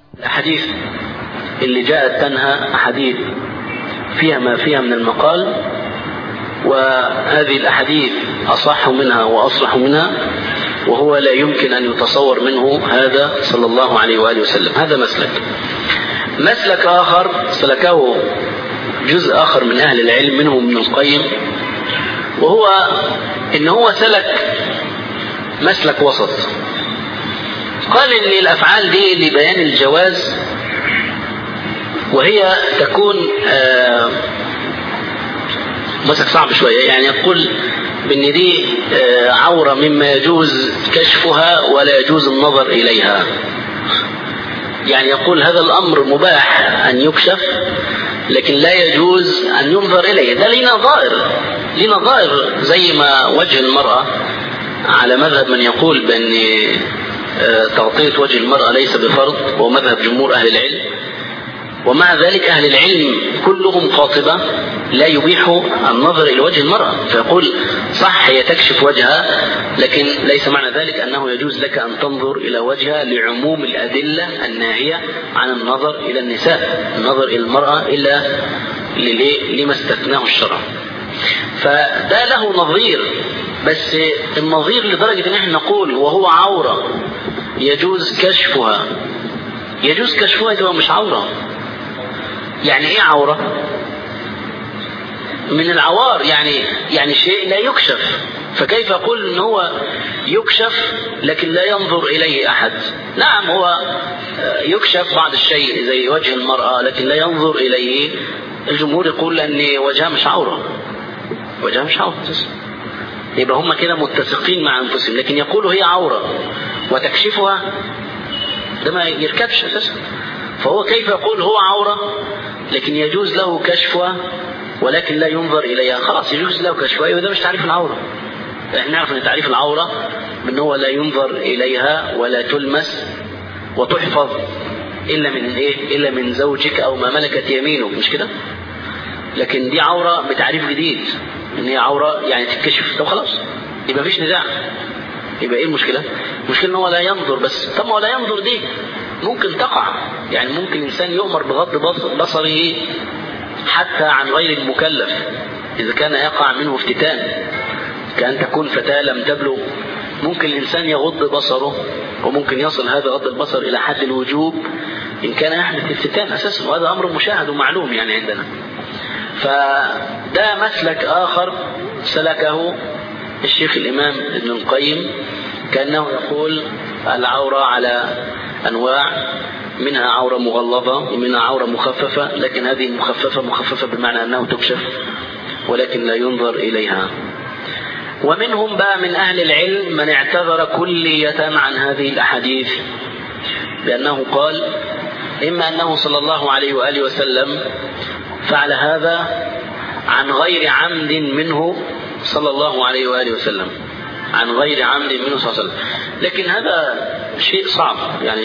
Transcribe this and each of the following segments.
الأحاديث اللي جاءت تنهى أحاديث فيها ما فيها من المقال، وهذه الأحاديث أصح منها وأصلح منها، وهو لا يمكن أن يتصور منه هذا صلى الله عليه وآله وسلم. هذا مسلك آخر سلكه جزء آخر من أهل العلم منهم ابن القيم، وهو إن هو سلك مسلك وسط. قال إن الأفعال دي لبيان الجواز، وهي تكون مسلك صعب شوية، يعني يقول بأن دي عورة مما يجوز كشفها ولا يجوز النظر إليها. يعني يقول هذا الأمر مباح أن يكشف لكن لا يجوز أن ينظر إليه. ده ليه نظائر زي ما وجه المرأة على مذهب من يقول بأن تغطية وجه المرأة ليس بفرض، ومذهب جمهور أهل العلم. ومع ذلك أهل العلم كلهم قاطبة لا يبيح النظر إلى وجه المرأة، فيقول صح هي تكشف وجهها، لكن ليس معنى ذلك أنه يجوز لك أن تنظر إلى وجهها لعموم الأدلة الناهية عن النظر إلى النساء، النظر إلى المرأة إلا لما استثناه الشرع. فده له نظير، بس النظير لدرجة أن احنا نقول وهو عورة يجوز كشفها يبقى مش عورة. يعني ايه عورة؟ من العوار، يعني شيء لا يكشف. فكيف يقول ان هو يكشف لكن لا ينظر اليه احد؟ نعم هو يكشف بعض الشيء زي وجه المرأة لكن لا ينظر اليه. الجمهور يقول ان وجهها مش عورة، يبقى هم كده متفقين مع انفسهم. لكن يقولوا هي عورة وتكشفها، ده ما يركبش اساسا. فهو كيف يقول هو عورة لكن يجوز له كشفها ولكن لا ينظر إليها؟ خلاص يجوز له كشفها، وده مش تعريف العورة. احنا نعرف ان تعريف العورة من هو لا ينظر إليها ولا تلمس وتحفظ إلا من زوجك أو ما ملكت يمينك، مش كده؟ لكن دي عورة بتعريف جديد، ان هي عورة يعني تتكشف. طب خلاص يبقى مفيش نزاع. يبقى ايه المشكلة؟ المشكلة ان هو لا ينظر بس. طب ما هو لا ينظر دي ممكن تقع، يعني ممكن الإنسان يؤمر بغض بصره حتى عن غير المكلف إذا كان يقع منه افتتان، كأن تكون فتاة لم تبلغ. ممكن الإنسان يغض بصره، وممكن يصل هذا غض البصر إلى حد الوجوب إن كان يحدث افتتان أساسا، وهذا أمر مشاهد ومعلوم يعني عندنا. فده مسلك آخر سلكه الشيخ الإمام ابن القيم، كأنه يقول العورة على أنواع، منها عورة مغلظة ومنها عورة مخففة، لكن هذه مخففة بمعنى أنه تكشف ولكن لا ينظر إليها. ومنهم بقى من أهل العلم من اعتذر كلية عن هذه الأحاديث بأنه قال إما أنه صلى الله عليه وآله وسلم فعل هذا عن غير عمد منه صلى الله عليه وآله وسلم، عن غير عمد منه صلى الله عليه وسلم. لكن هذا شيء صعب،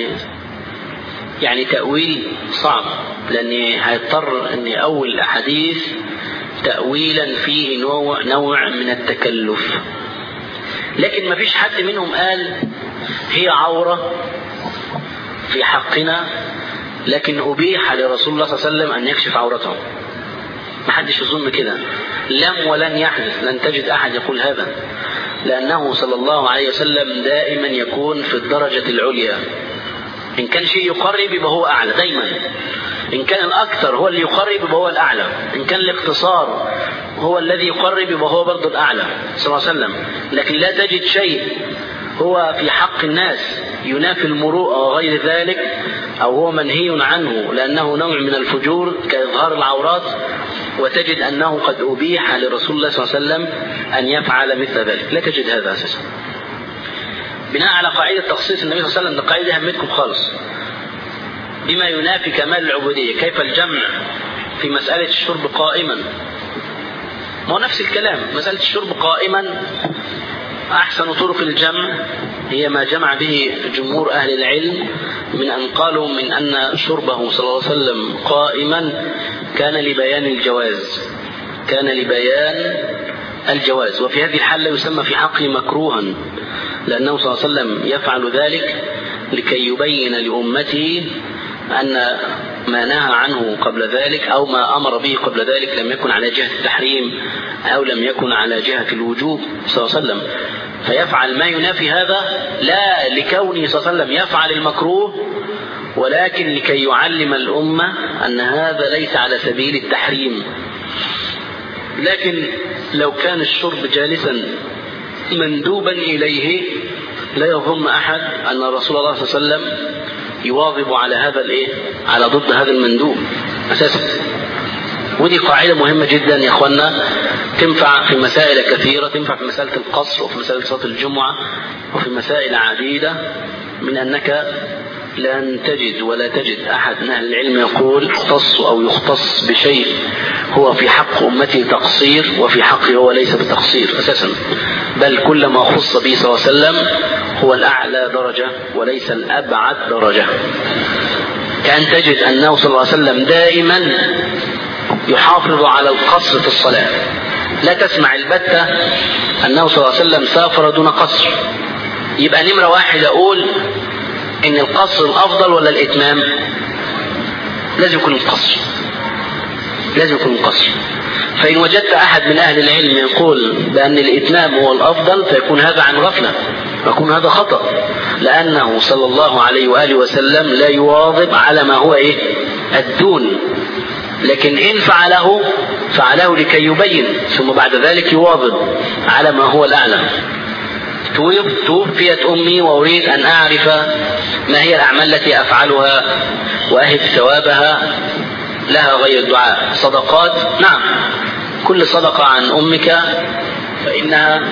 يعني تأويل صعب، لأني هيضطر أني أول الأحاديث تأويلا فيه نوع من التكلف. لكن ما فيش حد منهم قال هي عورة في حقنا لكن أبيح لرسول الله صلى الله عليه وسلم أن يكشف عورته. ما حدش يظن كده، لم ولن يحدث، لن تجد أحد يقول هذا، لأنه صلى الله عليه وسلم دائما يكون في الدرجة العليا. إن كان شيء يقرب يبقى هو أعلى دايما، إن كان الأكثر هو اللي يقرب يبقى هو الأعلى، إن كان الاقتصار هو الذي يقرب يبقى هو برضو الأعلى صلى الله عليه وسلم. لكن لا تجد شيء هو في حق الناس ينافي المروءة وغير ذلك، أو هو منهي عنه لأنه نوع من الفجور كإظهار العورات، وتجد أنه قد أبيح لرسول الله صلى الله عليه وسلم أن يفعل مثل ذلك. لا تجد هذا أساسا، بناء على قاعدة تخصيص النبي صلى الله عليه وسلم. قاعدة همتكم خالص بما ينافي كمال العبودية. كيف الجمع في مسألة الشرب قائما؟ ما هو نفس الكلام، مسألة الشرب قائما أحسن طرق الجمع هي ما جمع به جمهور أهل العلم من أن قالوا من أن شربه صلى الله عليه وسلم قائما كان لبيان الجواز، وفي هذه الحالة يسمى في حقه مكروها، لأنه صلى الله عليه وسلم يفعل ذلك لكي يبين لأمته أن ما نهى عنه قبل ذلك أو ما أمر به قبل ذلك لم يكن على جهة التحريم أو لم يكن على جهة الوجوب صلى الله عليه وسلم، فيفعل ما ينافي هذا لا لكونه صلى الله عليه وسلم يفعل المكروه، ولكن لكي يعلم الأمة أن هذا ليس على سبيل التحريم. لكن لو كان الشرب جالسا مندوبا إليه لا يظن أحد أن رسول الله صلى الله عليه وسلم يواظب على هذا على ضد هذا المندوب أساسا. ودي قاعدة مهمة جدا يا أخوانا، تنفع في مسائل كثيرة، تنفع في مسألة القصر وفي مسألة صلاة الجمعة وفي مسائل عديدة، من أنك لن تجد ولا تجد أحد من أهل العلم يقول اختص أو يختص بشيء هو في حق أمته تقصير وفي حقه هو ليس بتقصير أساسا، بل كل ما خص به صلى الله عليه وسلم هو الأعلى درجة وليس الأبعد درجة. كان تجد أنه صلى الله عليه وسلم دائما يحافظ على القصر في الصلاة، لا تسمع البتة أنه صلى الله عليه وسلم سافر دون قصر. يبقى نمرة واحد أقول إن القصر الأفضل ولا الإتمام؟ لازم يكون القصر، لازم يكون القصر. فإن وجدت أحد من أهل العلم يقول بأن الإتمام هو الأفضل فيكون هذا عن غفلة، يكون هذا خطأ، لأنه صلى الله عليه وآله وسلم لا يواظب على ما هو الدون، لكن إن فعله لكي يبين ثم بعد ذلك يواظب على ما هو الأعلى. توفيت أمي وأريد أن أعرف ما هي الأعمال التي أفعلها وأهب ثوابها لها غير الدعاء. صدقات، نعم، كل صدقة عن أمك فإنها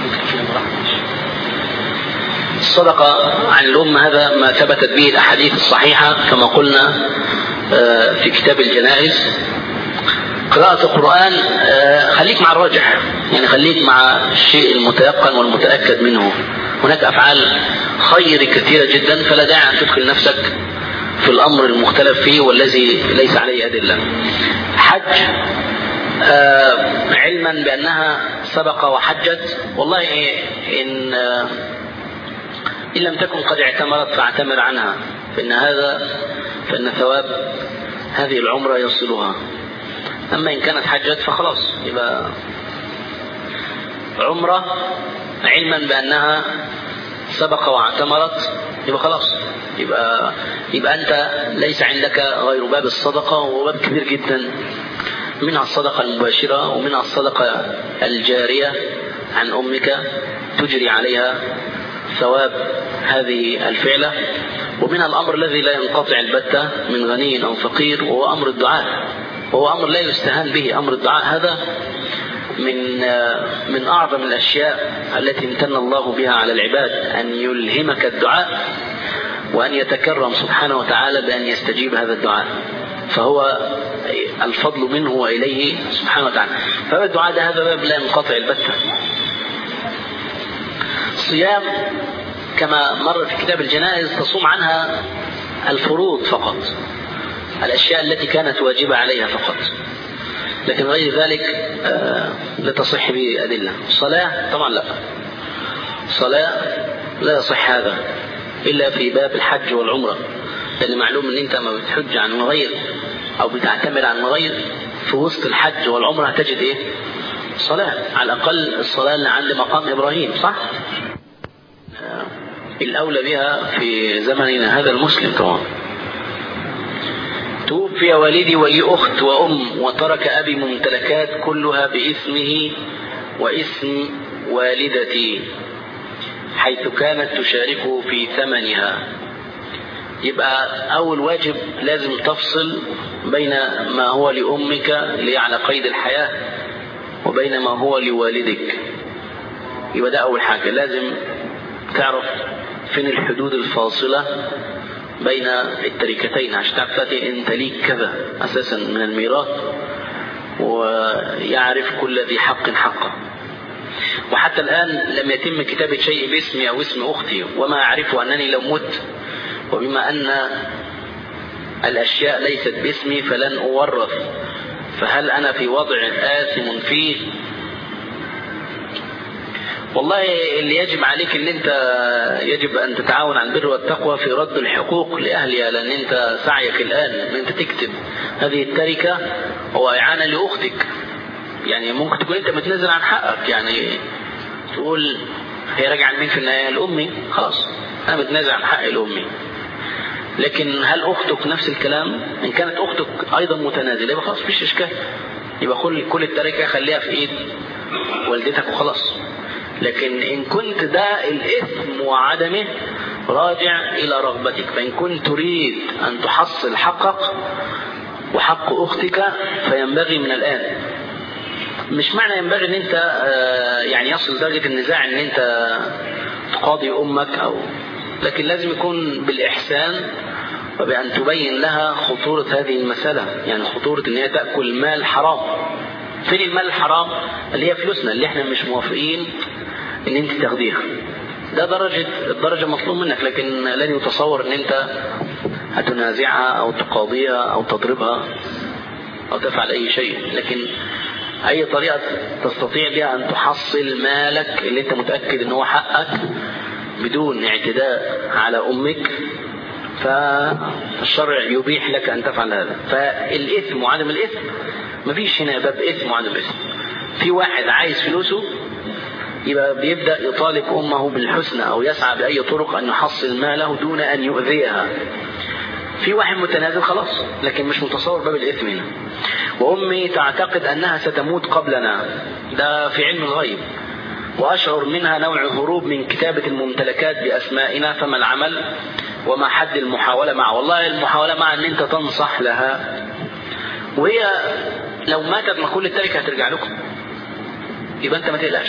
الصدقة عن الأم، هذا ما ثبتت به الأحاديث الصحيحة كما قلنا في كتاب الجنائز. قراءة القرآن خليك مع الراجح، يعني خليك مع الشيء المتيقن والمتأكد منه. هناك أفعال خير كثيرة جدا فلا داعي أن تدخل نفسك في الأمر المختلف فيه والذي ليس عليه أدلة. حج، علما بأنها سبق وحجت، والله إن لم تكن قد اعتمرت فاعتمر عنها، فإن ثواب هذه العمرة يصلها. أما إن كانت حجت فخلاص يبقى عمرة، علما بأنها سبق واعتمرت يبقى خلاص، يبقى أنت ليس عندك غير باب الصدقة، وهو باب كبير جدا، منها الصدقة المباشرة ومنها الصدقة الجارية عن أمك تجري عليها ثواب هذه الفعلة، ومنها الأمر الذي لا ينقطع البتة من غني أو فقير وهو أمر الدعاء، وهو أمر لا يستهان به. أمر الدعاء هذا من أعظم الأشياء التي امتن الله بها على العباد، أن يلهمك الدعاء وأن يتكرم سبحانه وتعالى بأن يستجيب هذا الدعاء، فهو الفضل منه وإليه سبحانه وتعالى. فالدعاء ده هذا باب لا ينقطع البتة. الصيام كما مر في كتاب الجنائز تصوم عنها الفروض فقط، الأشياء التي كانت واجبة عليها فقط، لكن غير ذلك لا تصح به أدلة. الصلاة طبعا لا، الصلاة لا يصح هذا إلا في باب الحج والعمرة، لأن معلوم أن أنت ما بتحج عن مغير أو بتعتمر عن مغير في وسط الحج والعمرة تجد صلاة، على الأقل الصلاة اللي عند مقام إبراهيم، صح؟ الأولى بها في زمننا هذا المسلم طبعا. توفي والدي ولي أخت وأم وترك أبي ممتلكات كلها باسمه واسم والدتي، حيث كانت تشاركه في ثمنها. يبقى أول واجب لازم تفصل بين ما هو لأمك اللي على قيد الحياة وبين ما هو لوالدك. يبقى ده أول حاجة، لازم تعرف فين الحدود الفاصلة بين التركتين عشان تعرف انت ليك كذا اساسا من الميراث، ويعرف كل ذي حق حقه. وحتى الآن لم يتم كتابة شيء باسمي أو اسم أختي، وما أعرف أنني لو مت وبما أن الأشياء ليست باسمي فلن أورث، فهل أنا في وضع آثم فيه؟ والله اللي يجب عليك ان انت يجب ان تتعاون على البر والتقوى في رد الحقوق لاهلها، لان انت سعيك الان ان انت تكتب هذه التركة هو اعانة لاختك. يعني ممكن تكون انت بتنزل عن حقك، يعني تقول هي راجعة لمين في النهاية؟ لأمي، خلاص انا بتنازل عن حقي لأمي. لكن هل اختك نفس الكلام؟ ان كانت اختك ايضا متنازلة يبقى خلاص مفيش اشكال، يبقى كل التركة خليها في ايد والدتك وخلاص. لكن إن كنت ده الإثم وعدمه راجع إلى رغبتك. فإن كنت تريد أن تحصل حقك وحق أختك فينبغي من الآن، مش معنى ينبغي أن أنت يعني يصل درجة النزاع أن أنت تقاضي أمك لكن لازم يكون بالإحسان وبأن تبين لها خطورة هذه المسألة، يعني خطورة أن هي تأكل مال حرام. فين المال الحرام؟ اللي هي فلوسنا اللي احنا مش موافقين ان انت تاخديها. ده الدرجة مطلوب منك، لكن لن يتصور ان انت هتنازعها او تقاضيها او تضربها او تفعل اي شيء. لكن اي طريقة تستطيع بها ان تحصل مالك اللي انت متأكد ان هو حقك بدون اعتداء على امك، فالشرع يبيح لك ان تفعل هذا. فالاثم وعدم الاثم مفيش هنا باب اثم وعدم اثم. في واحد عايز فلوسه يبقى بيبدأ يطالب أمه بالحسنى أو يسعى بأي طرق أن يحصل ماله دون أن يؤذيها. في واحد متنازل خلاص، لكن مش متصور باب الإثم هنا. وأمي تعتقد أنها ستموت قبلنا، ده في علم الغيب، وأشعر منها نوع هروب من كتابة الممتلكات بأسمائنا، فما العمل وما حد المحاولة معه؟ والله المحاولة مع أن أنت تنصح لها، وهي لو ماتت ما كل التركة هترجع لكم، يبقى أنت ما تقلقش.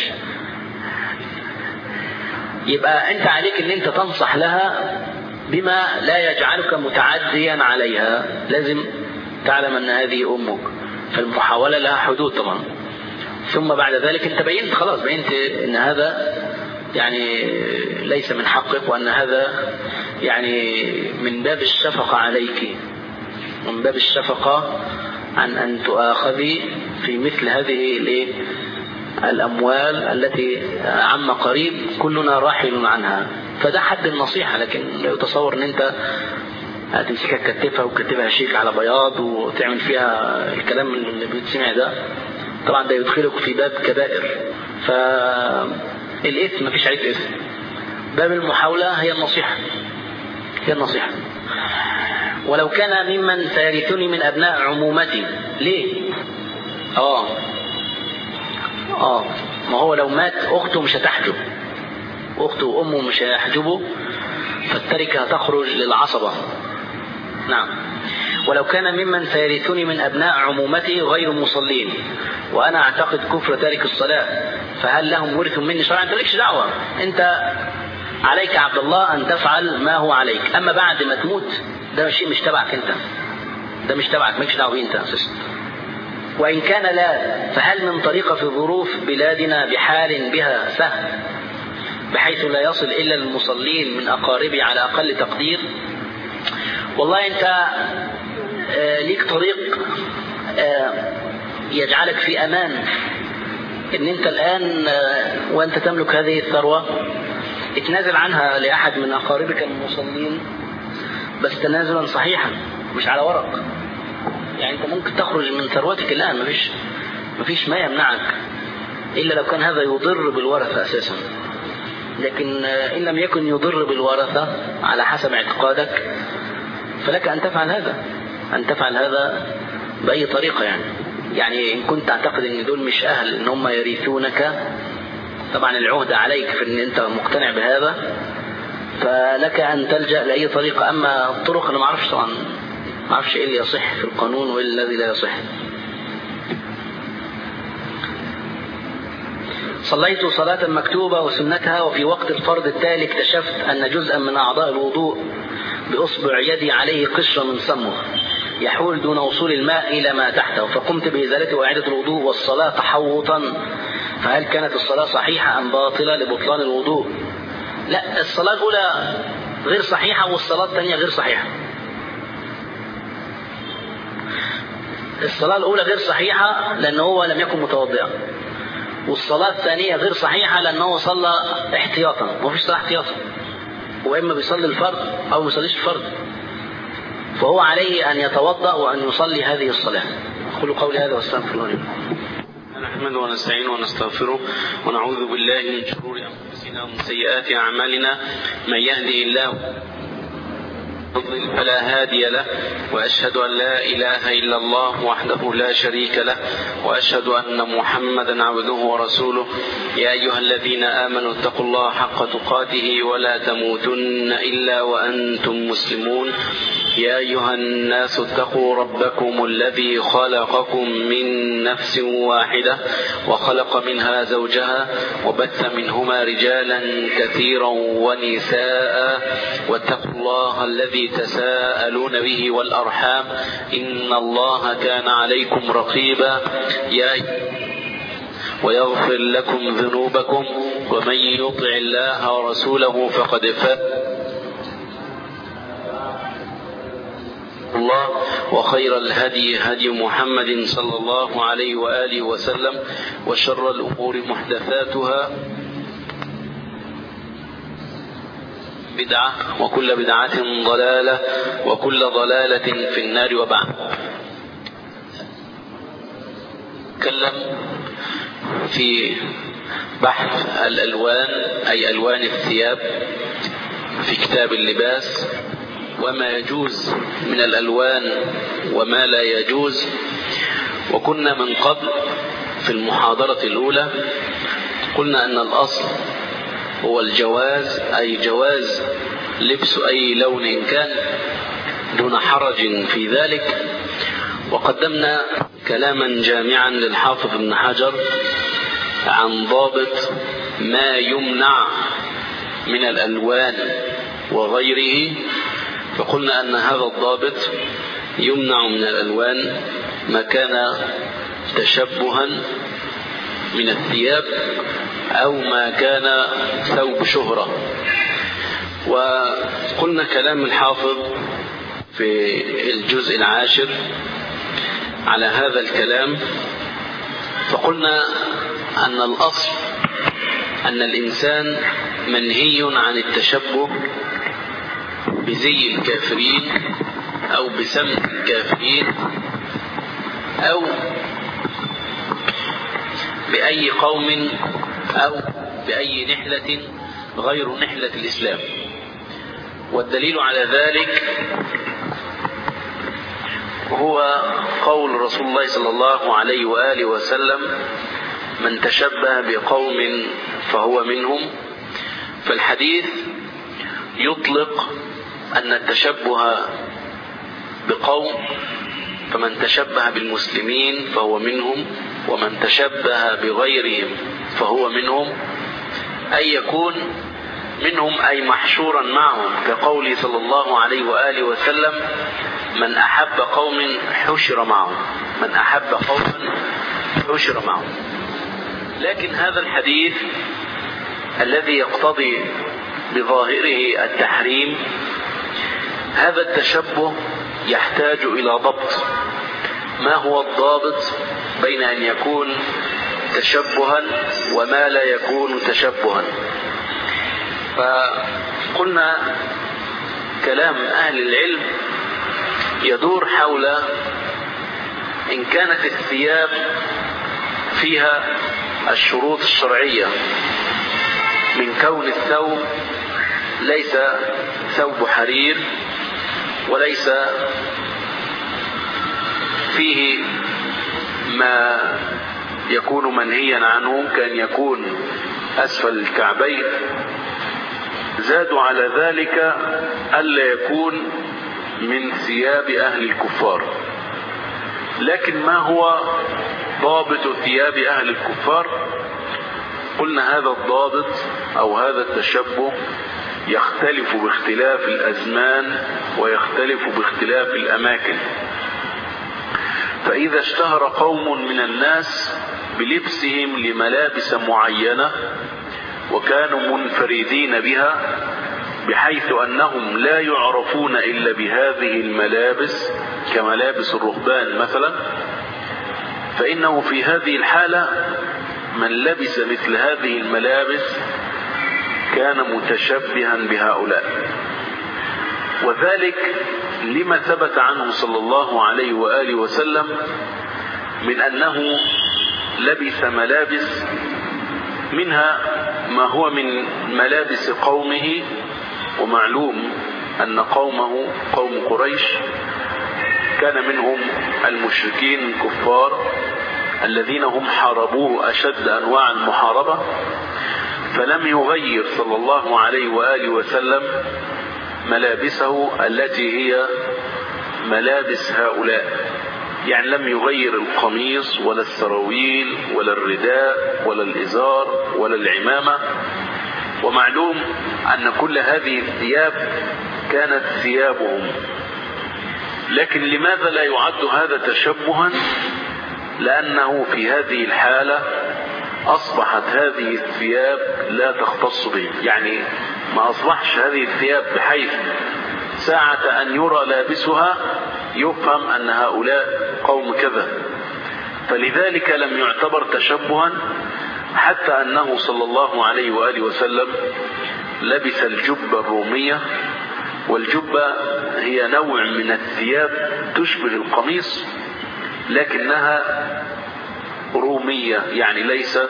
يبقى أنت عليك أن أنت تنصح لها بما لا يجعلك متعديا عليها. لازم تعلم أن هذه أمك، فالمحاولة لها حدود طبعا. ثم بعد ذلك أنت بينت أن هذا يعني ليس من حقك، وأن هذا يعني من باب الشفقة عليك، من باب الشفقة عن أن تؤاخذي في مثل هذه الأموال التي عم قريب كلنا راحل عنها. فده حد النصيحة، لكن لا يتصور أن أنت هتمسكها تكتفها وتكتبها شيك على بياض وتعمل فيها الكلام اللي بيتسمع ده. طبعا ده يدخلك في باب كبائر. فالإثم ما فيش عليك إثم. باب المحاولة هي النصيحة. ولو كان ممن سيرثني من أبناء عمومتي. ليه؟ ما هو لو مات أخته مش هتحجب، أخته وأمه مش هيحجبوا، فالتركة هتخرج للعصبة. نعم. ولو كان ممن سيرثني من أبناء عمومتي غير مصلين وأنا أعتقد كفر تارك الصلاة، فهل لهم ورث مني شرعا؟ أنت لكش دعوة، أنت عليك عبد الله أن تفعل ما هو عليك. أما بعد ما تموت ده شيء مش تبعك أنت، ده مش تبعك، مالكش دعوة أنت أساسا. وإن كان لا، فهل من طريقة في ظروف بلادنا بحال بها سهل بحيث لا يصل إلا المصلين من أقاربي على أقل تقدير؟ والله أنت ليك طريق يجعلك في أمان، إن أنت الآن وأنت تملك هذه الثروة اتنازل عنها لأحد من أقاربك المصلين، بس تنازلا صحيحا مش على ورق. يعني أنت ممكن تخرج من ثروتك الآن، مفيش ما يمنعك، إلا لو كان هذا يضر بالورثة أساسا. لكن إن لم يكن يضر بالورثة على حسب اعتقادك فلك أن تفعل هذا بأي طريقة. يعني إن كنت تعتقد أن دول مش أهل أن هم يرثونك، طبعا العهد عليك في أن أنت مقتنع بهذا، فلك أن تلجأ لأي طريقة. أما الطرق أنا ما أعرفش طبعا، ما أعرفش إيه اللي يصح في القانون وإيه الذي لا يصح. صليت صلاة مكتوبة وسنتها، وفي وقت الفرض التالي اكتشفت أن جزءا من أعضاء الوضوء بأصبع يدي عليه قشرة من سمه يحول دون وصول الماء إلى ما تحته، فقمت بإزالته وإعادة الوضوء والصلاة تحوطا. فهل كانت الصلاة صحيحة أم باطلة لبطلان الوضوء؟ لا، الصلاة الأولى غير صحيحة والصلاة الثانية غير صحيحة. الصلاة الأولى غير صحيحة لأنه هو لم يكن متوضئا، والصلاة الثانية غير صحيحة لأنه صلى احتياطا، ما فيش صلاة احتياطا، وإما بيصلي الفرض أو ما يصليش الفرض، فهو عليه أن يتوضأ وأن يصلي هذه الصلاة. أقول قولي هذا واستغفر الله لي. نحمده ونستعينه ونستغفره ونعوذ بالله من شرور أنفسنا ومن سيئات أعمالنا، من يهده الله فلا هادي له، وأشهد أن لا إله إلا الله وحده لا شريك له، وأشهد أن محمدا عبده ورسوله. يا أيها الذين آمنوا اتقوا الله حق تقاته ولا تموتن إلا وأنتم مسلمون. يا أيها الناس اتقوا ربكم الذي خلقكم من نفس واحدة وخلق منها زوجها وبث منهما رجالا كثيرا ونساء، واتقوا الله الذي تساءلون به والأرحام إن الله كان عليكم رقيبا. ويغفر لكم ذنوبكم، ومن يطع الله ورسوله فقد فاز الله. وخير الهدي هدي محمد صلى الله عليه وآله وسلم، وشر الأمور محدثاتها بدعة، وكل بدعة ضلالة، وكل ضلالة في النار. وبعد، تكلم في بحث الألوان، أي ألوان الثياب، في كتاب اللباس، وما يجوز من الألوان وما لا يجوز. وكنا من قبل في المحاضرة الأولى قلنا أن الأصل هو الجواز، أي جواز لبس أي لون كان دون حرج في ذلك. وقدمنا كلاما جامعا للحافظ ابن حجر عن ضابط ما يمنع من الألوان وغيره، فقلنا أن هذا الضابط يمنع من الألوان ما كان تشبها من الثياب أو ما كان ثوب شهرة. وقلنا كلام الحافظ في الجزء 10 على هذا الكلام، فقلنا أن الأصل أن الإنسان منهي عن التشبه بزي الكافرين أو بسمت الكافرين أو بأي قوم أو بأي نحلة غير نحلة الإسلام. والدليل على ذلك هو قول رسول الله صلى الله عليه وآله وسلم: من تشبه بقوم فهو منهم. فالحديث يطلق أن التشبه بقوم، فمن تشبه بالمسلمين فهو منهم، ومن تشبه بغيرهم فهو منهم، أي يكون منهم أي محشورا معهم، كقوله صلى الله عليه وآله وسلم: من أحب قوم حشر معهم، من أحب قوم حشر معهم. لكن هذا الحديث الذي يقتضي بظاهره التحريم، هذا التشبه يحتاج إلى ضبط. ما هو الضابط بين أن يكون تشبها وما لا يكون تشبها؟ فقلنا كلام أهل العلم يدور حول إن كانت الثياب فيها الشروط الشرعية من كون الثوب ليس ثوب حرير، وليس فيه ما يكون منهيا عنه كأن يكون أسفل الكعبين، زادوا على ذلك ألا يكون من ثياب أهل الكفار. لكن ما هو ضابط ثياب أهل الكفار؟ قلنا هذا الضابط أو هذا التشبه يختلف باختلاف الأزمان ويختلف باختلاف الأماكن. فإذا اشتهر قوم من الناس بلبسهم لملابس معينة وكانوا منفردين بها بحيث أنهم لا يعرفون إلا بهذه الملابس كملابس الرهبان مثلا، فإنه في هذه الحالة من لبس مثل هذه الملابس كان متشبها بهؤلاء. وذلك لما ثبت عنه صلى الله عليه وآله وسلم من أنه لبس ملابس، منها ما هو من ملابس قومه، ومعلوم أن قومه قوم قريش كان منهم المشركين الكفار الذين هم حاربوه أشد أنواع المحاربة، فلم يغير صلى الله عليه وآله وسلم ملابسه التي هي ملابس هؤلاء، يعني لم يغير القميص ولا السراويل ولا الرداء ولا الإزار ولا العمامة. ومعلوم أن كل هذه الثياب كانت ثيابهم، لكن لماذا لا يعد هذا تشبها؟ لأنه في هذه الحالة أصبحت هذه الثياب لا تختص به، يعني ما أصبحش هذه الثياب بحيث ساعة أن يرى لابسها يفهم أن هؤلاء قوم كذا، فلذلك لم يعتبر تشبها، حتى أنه صلى الله عليه وآله وسلم لبس الجبة الرومية، والجبة هي نوع من الثياب تشبه القميص لكنها رومية، يعني ليست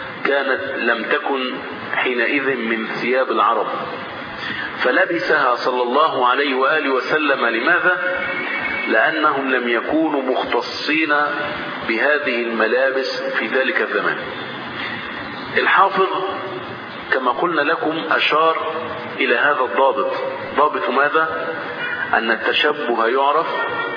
لم تكن حينئذ من ثياب العرب، فلبسها صلى الله عليه وآله وسلم. لماذا؟ لأنهم لم يكونوا مختصين بهذه الملابس في ذلك الزمان. الحافظ كما قلنا لكم أشار إلى هذا الضابط. ضابط ماذا؟ أن التشبه يعرف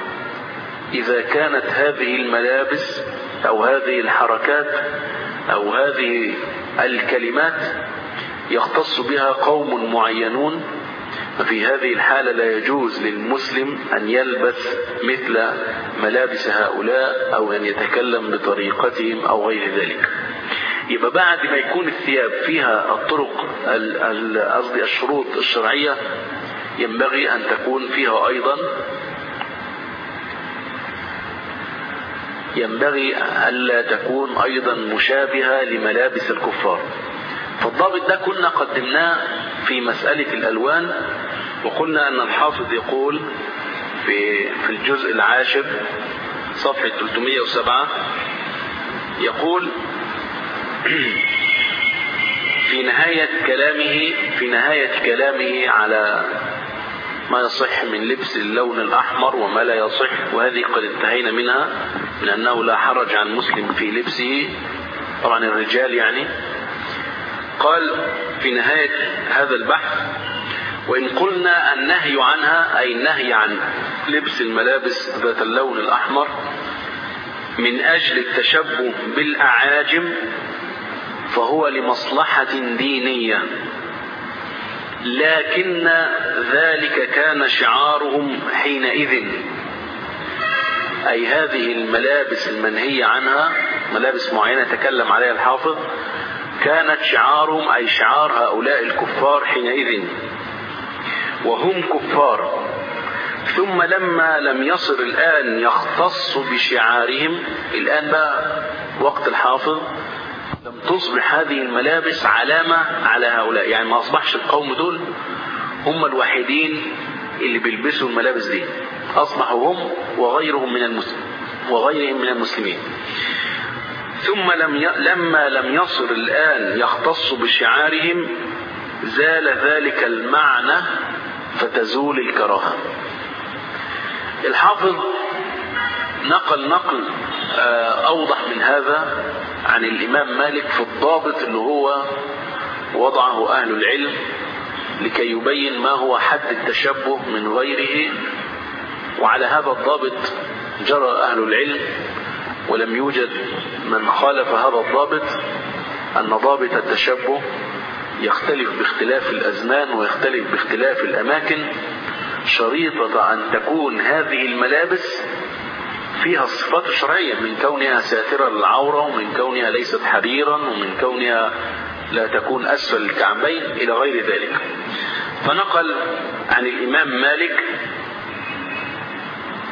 إذا كانت هذه الملابس أو هذه الحركات أو هذه الكلمات يختص بها قوم معينون، ففي هذه الحالة لا يجوز للمسلم أن يلبس مثل ملابس هؤلاء أو أن يتكلم بطريقتهم أو غير ذلك. يبقى بعد ما يكون الثياب فيها الطرق الشروط الشرعية، ينبغي أن تكون فيها أيضا ينبغي ألا تكون أيضا مشابهة لملابس الكفار. فالضابط ده كنا قدمناه في مسألة الألوان، وقلنا أن الحافظ يقول في الجزء 10 صفحة 307 يقول في نهاية كلامه على ما يصح من لبس اللون الأحمر وما لا يصح، وهذه قد انتهينا منها من أنه لا حرج عن مسلم في لبسه، طبعا الرجال يعني. قال في نهاية هذا البحث: وإن قلنا النهي عنها أي النهي عن لبس الملابس ذات اللون الأحمر من أجل التشبه بالأعاجم فهو لمصلحة دينية، لكن ذلك كان شعارهم حينئذ، أي هذه الملابس المنهية عنها، ملابس معينة تكلم عليها الحافظ، كانت شعارهم أي شعار هؤلاء الكفار حينئذ، وهم كفار. ثم لما لم يصل الآن يختص بشعارهم، الآن بقى وقت الحافظ لم تصبح هذه الملابس علامة على هؤلاء، يعني ما أصبحش القوم دول هم الوحيدين اللي بيلبسوا الملابس دي، أصبحوا هم وغيرهم من المسلمين. ثم لما لم يصل الآن يختص بشعارهم زال ذلك المعنى فتزول الكراهة. الحافظ نقل أوضح من هذا عن الإمام مالك في الضابط اللي هو وضعه أهل العلم لكي يبين ما هو حد التشبه من غيره، وعلى هذا الضابط جرى أهل العلم، ولم يوجد من خالف هذا الضابط، أن ضابط التشبه يختلف باختلاف الأزمان ويختلف باختلاف الأماكن، شريطة أن تكون هذه الملابس فيها الصفات الشرعية، من كونها ساترة للعورة، ومن كونها ليست حريرا، ومن كونها لا تكون أسفل الكعبين إلى غير ذلك. فنقل عن الإمام مالك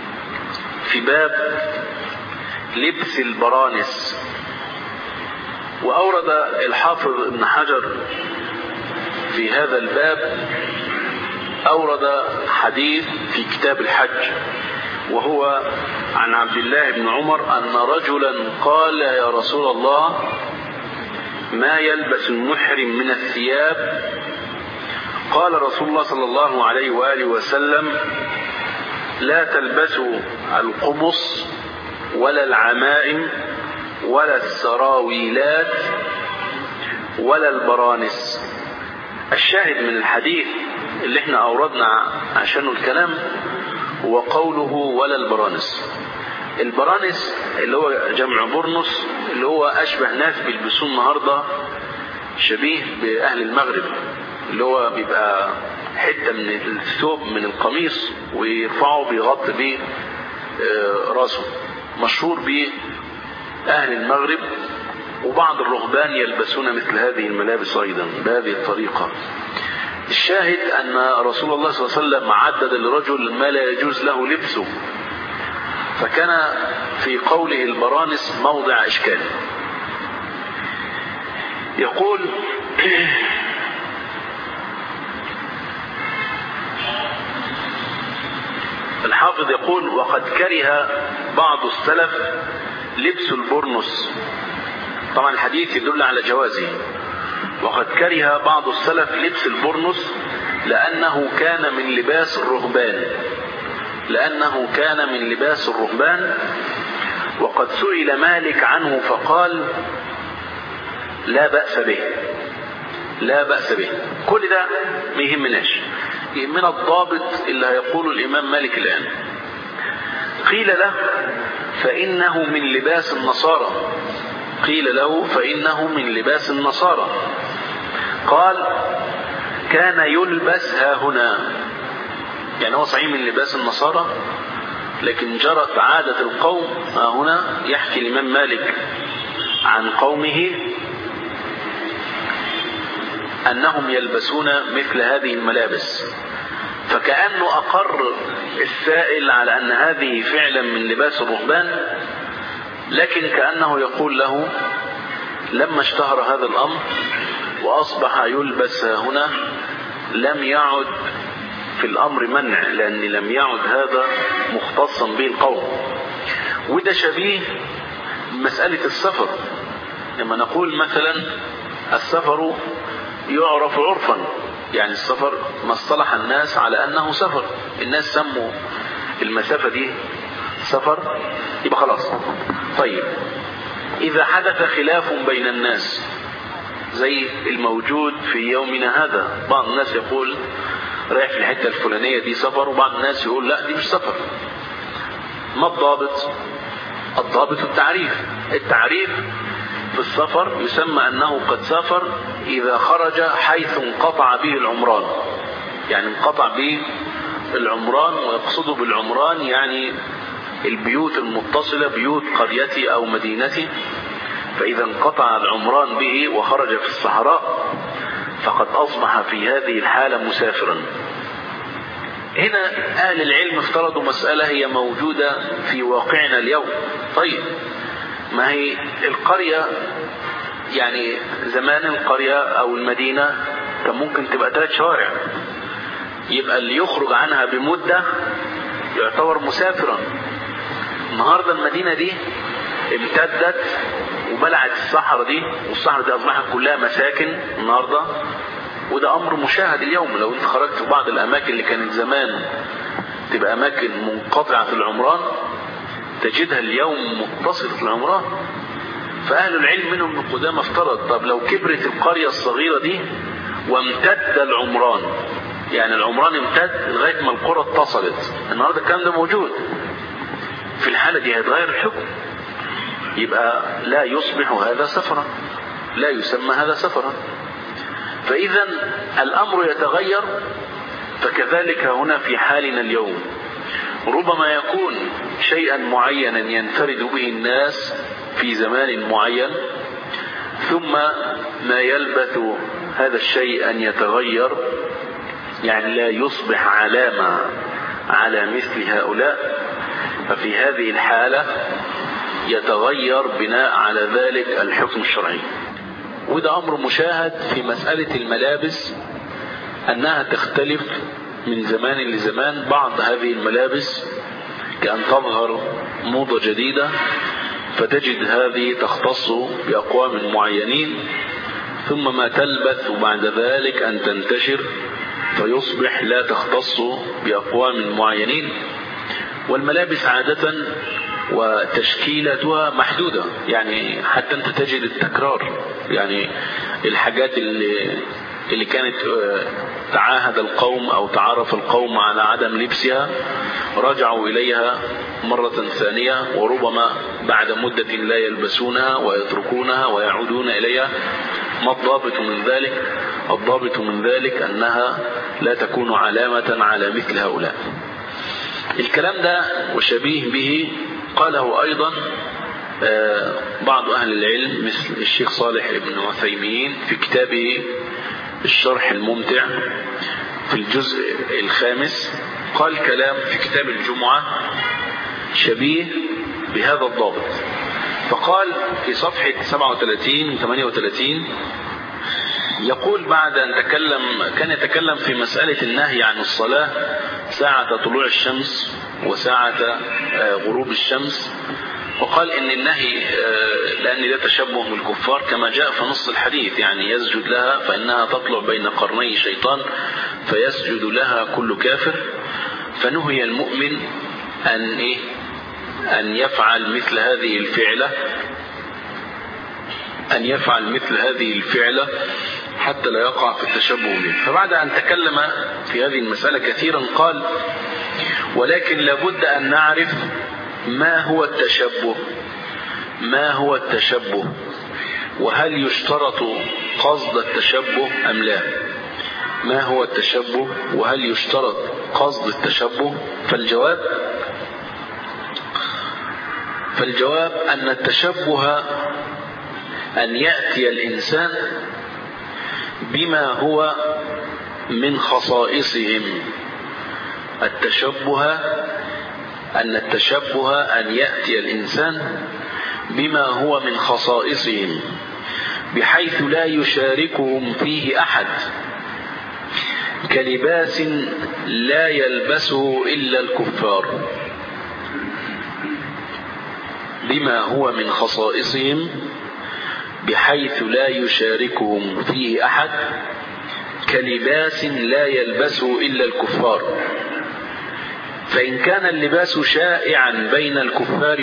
في باب لبس البرانس وأورد الحافظ ابن حجر في هذا الباب أورد حديث في كتاب الحج، وهو عن عبد الله بن عمر أن رجلا قال: يا رسول الله، ما يلبس المحرم من الثياب؟ قال رسول الله صلى الله عليه وآله وسلم: لا تلبسوا القمص ولا العمائم ولا السراويلات ولا البرانس. الشاهد من الحديث اللي احنا أوردنا عشانه الكلام هو قوله ولا البرانس. البرانس اللي هو جمع برنس، اللي هو أشبه ناس بيلبسوه النهاردة، شبيه بأهل المغرب، اللي هو بيبقى حتة من الثوب من القميص ويرفعه بيغطي بيه راسه، مشهور به أهل المغرب. وبعض الرهبان يلبسون مثل هذه الملابس أيضا بهذه الطريقة. الشاهد أن رسول الله صلى الله عليه وسلم عدد للرجل ما لا يجوز له لبسه، فكان في قوله البرانس موضع إشكال. يقول: الحافظ يقول: وقد كره بعض السلف لبس البرنس. طبعا الحديث يدل على جوازه. وقد كره بعض السلف لبس البرنس لأنه كان من لباس الرهبان. وقد سئل مالك عنه فقال: لا بأس به. كل ده ما يهمناش، يهمنا الضابط اللي هيقوله الإمام مالك الآن. قيل له: فإنه من لباس النصارى. قال: كان يلبس ها هنا. يعني هو صحيح من لباس النصارى، لكن جرت عادة القوم ها هنا. يحكي الإمام مالك عن قومه أنهم يلبسون مثل هذه الملابس، فكأنه أقر السائل على أن هذه فعلا من لباس الرهبان، لكن كأنه يقول له: لما اشتهر هذا الأمر وأصبح يلبس هنا لم يعد في الأمر منع، لأن لم يعد هذا مختصا به القوم. وده شبيه مسألة السفر. لما نقول مثلا السفر يعرف عرفا، يعني السفر ما اصطلح الناس على أنه سفر، الناس سموا المسافة دي سفر، يبقى خلاص. طيب، إذا حدث خلاف بين الناس زي الموجود في يومنا هذا، بعض الناس يقول رايح في الحتة الفلانية دي سفر، وبعض الناس يقول لا دي مش سفر. ما الضابط؟ الضابط التعريف في السفر يسمى أنه قد سافر إذا خرج حيث انقطع به العمران. يعني انقطع به العمران، ويقصد بالعمران يعني البيوت المتصلة، بيوت قريته أو مدينته. فإذا انقطع العمران به وخرج في الصحراء فقد أصبح في هذه الحالة مسافرا. هنا أهل العلم افترضوا مسألة هي موجودة في واقعنا اليوم. طيب، ما هي القرية، يعني زمان القرية أو المدينة كان ممكن تبقى 3 شوارع، يبقى اللي يخرج عنها بمدة يعتبر مسافرا. النهاردة المدينة دي امتدت وبلعت الصحراء دي، والصحراء دي أصبحت كلها مساكن النهاردة، وده أمر مشاهد اليوم. لو انت خرجت في بعض الأماكن اللي كانت زمان تبقى أماكن منقطعة العمران تجدها اليوم متصلة العمران. فأهل العلم منهم القدامى افترض: طب لو كبرت القرية الصغيرة دي وامتد العمران، يعني العمران امتد لغاية ما القرى اتصلت، النهاردة الكلام ده موجود، في الحالة دي هيتغير الحكم، يبقى لا يصبح هذا سفرا، لا يسمى هذا سفرا. فإذا الأمر يتغير. فكذلك هنا في حالنا اليوم، ربما يكون شيئا معينا ينفرد به الناس في زمان معين، ثم ما يلبث هذا الشيء أن يتغير، يعني لا يصبح علامة على مثل هؤلاء. ففي هذه الحالة يتغير بناء على ذلك الحكم الشرعي. وده أمر مشاهد في مسألة الملابس أنها تختلف من زمان لزمان. بعض هذه الملابس كأن تظهر موضة جديدة فتجد هذه تختص بأقوام معينين، ثم ما تلبث وبعد ذلك أن تنتشر فيصبح لا تختص بأقوام معينين. والملابس عادة وتشكيلتها محدودة، يعني حتى أنت تجد التكرار، يعني الحاجات اللي كانت تعاهد القوم أو تعرف القوم على عدم لبسها رجعوا إليها مرة ثانية، وربما بعد مدة لا يلبسونها ويتركونها ويعودون إليها. ما الضابط من ذلك؟ الضابط من ذلك أنها لا تكون علامة على مثل هؤلاء. الكلام ده وشبيه به قاله أيضا بعض أهل العلم مثل الشيخ صالح ابن عثيمين في كتابه الشرح الممتع في الجزء 5، قال كلام في كتاب الجمعة شبيه بهذا الضابط. فقال في صفحة 37-38 يقول بعد أن كان يتكلم في مسألة النهي عن الصلاة ساعة طلوع الشمس وساعة غروب الشمس، وقال إن النهي لأن ده تشبه بالكفار كما جاء في نص الحديث، يعني يسجد لها فإنها تطلع بين قرني شيطان فيسجد لها كل كافر. فنهي المؤمن أن يفعل مثل هذه الفعلة حتى لا يقع في التشبه به. فبعد أن تكلم في هذه المسألة كثيرا قال: ولكن لابد أن نعرف ما هو التشبه وهل يشترط قصد التشبه أم لا. ما هو التشبه وهل يشترط قصد التشبه؟ فالجواب أن التشبه أن يأتي الإنسان بما هو من خصائصهم. التشبه أن يأتي الإنسان بما هو من خصائصهم بحيث لا يشاركهم فيه أحد، كلباس لا يلبسه إلا الكفار. بما هو من خصائصهم بحيث لا يشاركهم فيه أحد، كلباس لا يلبسه إلا الكفار. فإن كان اللباس شائعا بين الكفار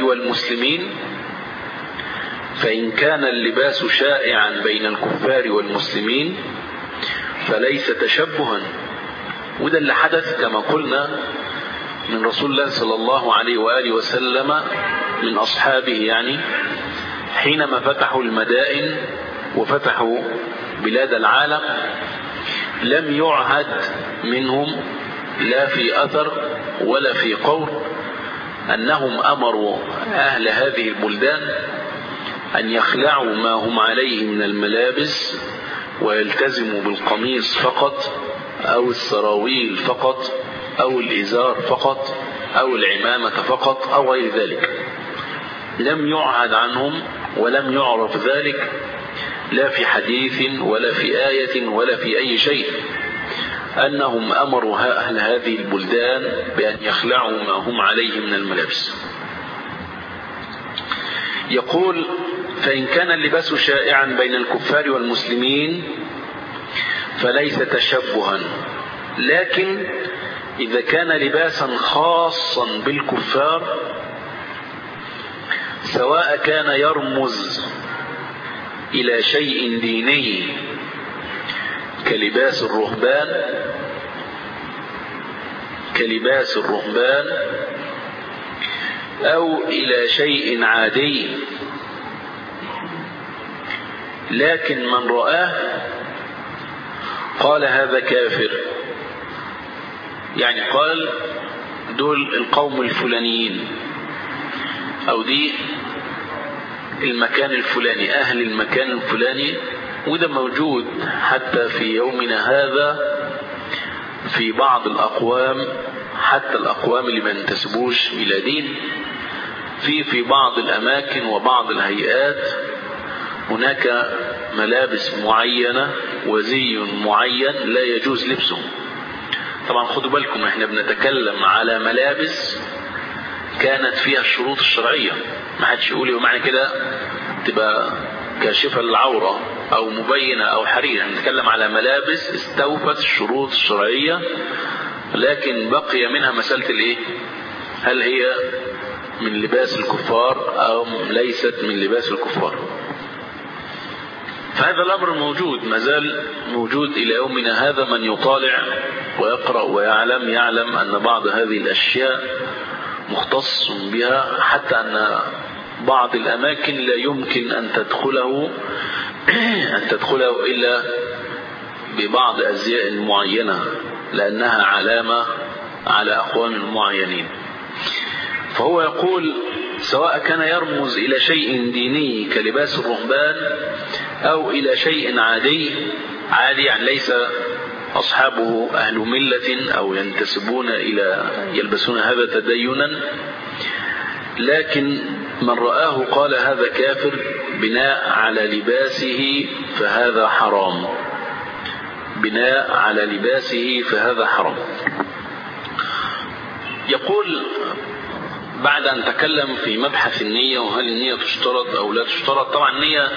والمسلمين فليس تشبها. وده اللي حدث كما قلنا من رسول الله صلى الله عليه وآله وسلم من أصحابه، يعني حينما فتحوا المدائن وفتحوا بلاد العالم لم يعهد منهم لا في أثر ولا في قول أنهم أمروا أهل هذه البلدان أن يخلعوا ما هم عليه من الملابس ويلتزموا بالقميص فقط أو السراويل فقط أو الإزار فقط أو العمامة فقط أو غير ذلك. لم يعهد عنهم ولم يعرف ذلك لا في حديث ولا في آية ولا في أي شيء أنهم أمروا أهل هذه البلدان بأن يخلعوا ما هم عليه من الملابس. يقول: فإن كان اللباس شائعا بين الكفار والمسلمين فليس تشبها، لكن إذا كان لباسا خاصا بالكفار سواء كان يرمز إلى شيء ديني كلباس الرهبان أو إلى شيء عادي، لكن من رآه قال هذا كافر. يعني قال دول القوم الفلانيين أو دي المكان الفلاني، أهل المكان الفلاني. وده موجود حتى في يومنا هذا في بعض الأقوام، حتى الأقوام اللي ما ينتسبوش إلى دين، في بعض الأماكن وبعض الهيئات هناك ملابس معينة وزي معين لا يجوز لبسه. طبعا خدوا بالكم احنا بنتكلم على ملابس كانت فيها الشروط الشرعية، ما حدش يقول ومعنى كده تبقى كاشفة للعورة او مبينة او حرير. نتكلم على ملابس استوفت الشروط الشرعية لكن بقي منها مسألة الايه، هل هي من لباس الكفار او ليست من لباس الكفار. فهذا الامر موجود، ما زال موجود الى يومنا هذا. من يطالع ويقرأ ويعلم ان بعض هذه الاشياء مختص بها، حتى ان بعض الاماكن لا يمكن ان تدخله الا ببعض ازياء معينة لانها علامة على اقوام معينين. فهو يقول سواء كان يرمز الى شيء ديني كلباس الرهبان او الى شيء عادي يعني ليس اصحابه اهل ملة او ينتسبون الى يلبسون هذا تدينا، لكن من رآه قال هذا كافر بناء على لباسه فهذا حرام، بناء على لباسه فهذا حرام. يقول بعد أن تكلم في مبحث النية وهل النية تشترط أو لا تشترط. طبعا النية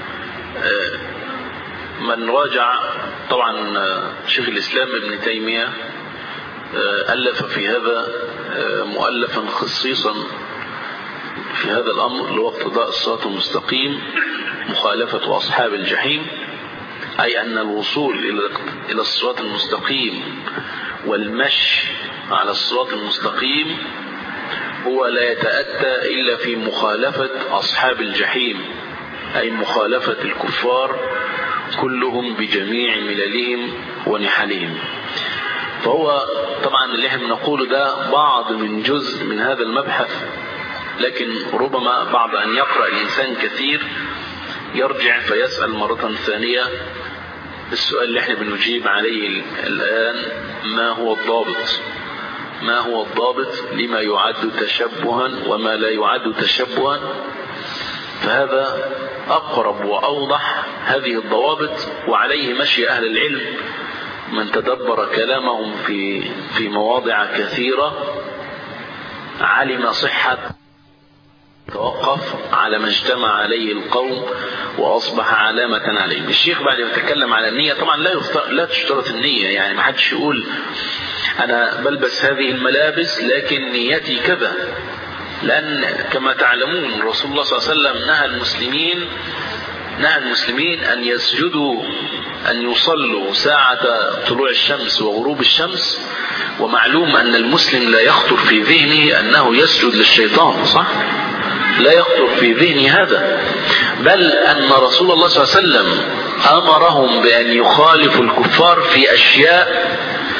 من راجع طبعا شيخ الإسلام ابن تيمية ألف في هذا مؤلفا خصيصا في هذا الأمر اللي هو اقتضاء الصراط المستقيم مخالفة أصحاب الجحيم، أي أن الوصول إلى الصراط المستقيم والمشي على الصراط المستقيم هو لا يتأتى إلا في مخالفة أصحاب الجحيم، أي مخالفة الكفار كلهم بجميع مللهم ونحلهم. فهو طبعا اللي احنا بنقوله ده بعض من جزء من هذا المبحث، لكن ربما بعد أن يقرأ الإنسان كثير يرجع فيسأل مرة ثانية السؤال اللي احنا بنجيب عليه الآن: ما هو الضابط؟ ما هو الضابط لما يعد تشبها وما لا يعد تشبها؟ فهذا أقرب وأوضح هذه الضوابط، وعليه مشي أهل العلم من تدبر كلامهم في مواضع كثيرة علم صحة، توقف على ما اجتمع عليه القوم وأصبح علامة عليه. الشيخ بعد ما يتكلم على النية طبعا لا تشترط النية، يعني ما حدش يقول أنا بلبس هذه الملابس لكن نيتي كذا، لأن كما تعلمون رسول الله صلى الله عليه وسلم نهى المسلمين أن يسجدوا، أن يصلوا ساعة طلوع الشمس وغروب الشمس، ومعلوم أن المسلم لا يخطر في ذهنه أنه يسجد للشيطان، صح؟ لا يخطر في ذهنه هذا، بل أن رسول الله صلى الله عليه وسلم أمرهم بأن يخالفوا الكفار في أشياء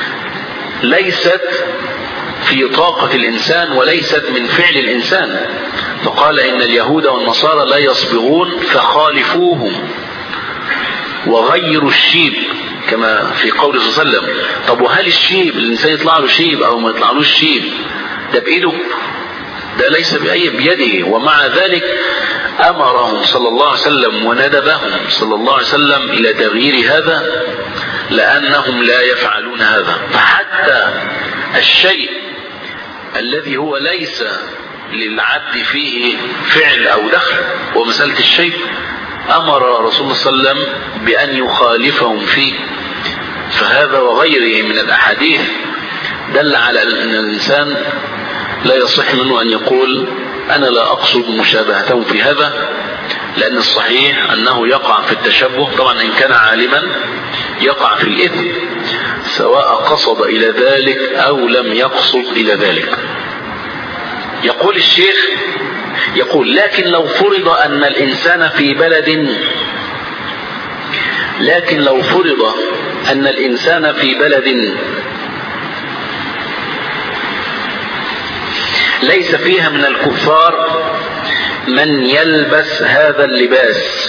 ليست في طاقة الإنسان وليست من فعل الإنسان. فقال إن اليهود والنصارى لا يصبغون فخالفوهم وغيروا الشيب، كما في قول صلى الله عليه وسلم. طب وهل الشيب الإنسان يطلع له شيب أو ما يطلعلوش شيب ده بإيده؟ ده ليس بيده. ومع ذلك أمرهم صلى الله عليه وسلم وندبهم صلى الله عليه وسلم إلى تغيير هذا لأنهم لا يفعلون هذا. فحتى الشيء الذي هو ليس للعبد فيه فعل أو دخل ومسألة الشيء أمر رسول الله صلى الله عليه وسلم بأن يخالفهم فيه. فهذا وغيره من الأحاديث دل على أن الإنسان لا يصح منه أن يقول أنا لا أقصد مشابهتهم في هذا، لأن الصحيح أنه يقع في التشبه. طبعا إن كان عالما يقع في الإثم سواء قصد إلى ذلك أو لم يقصد إلى ذلك. يقول الشيخ لكن لو فرض أن الإنسان في بلد ليس فيها من الكفار من يلبس هذا اللباس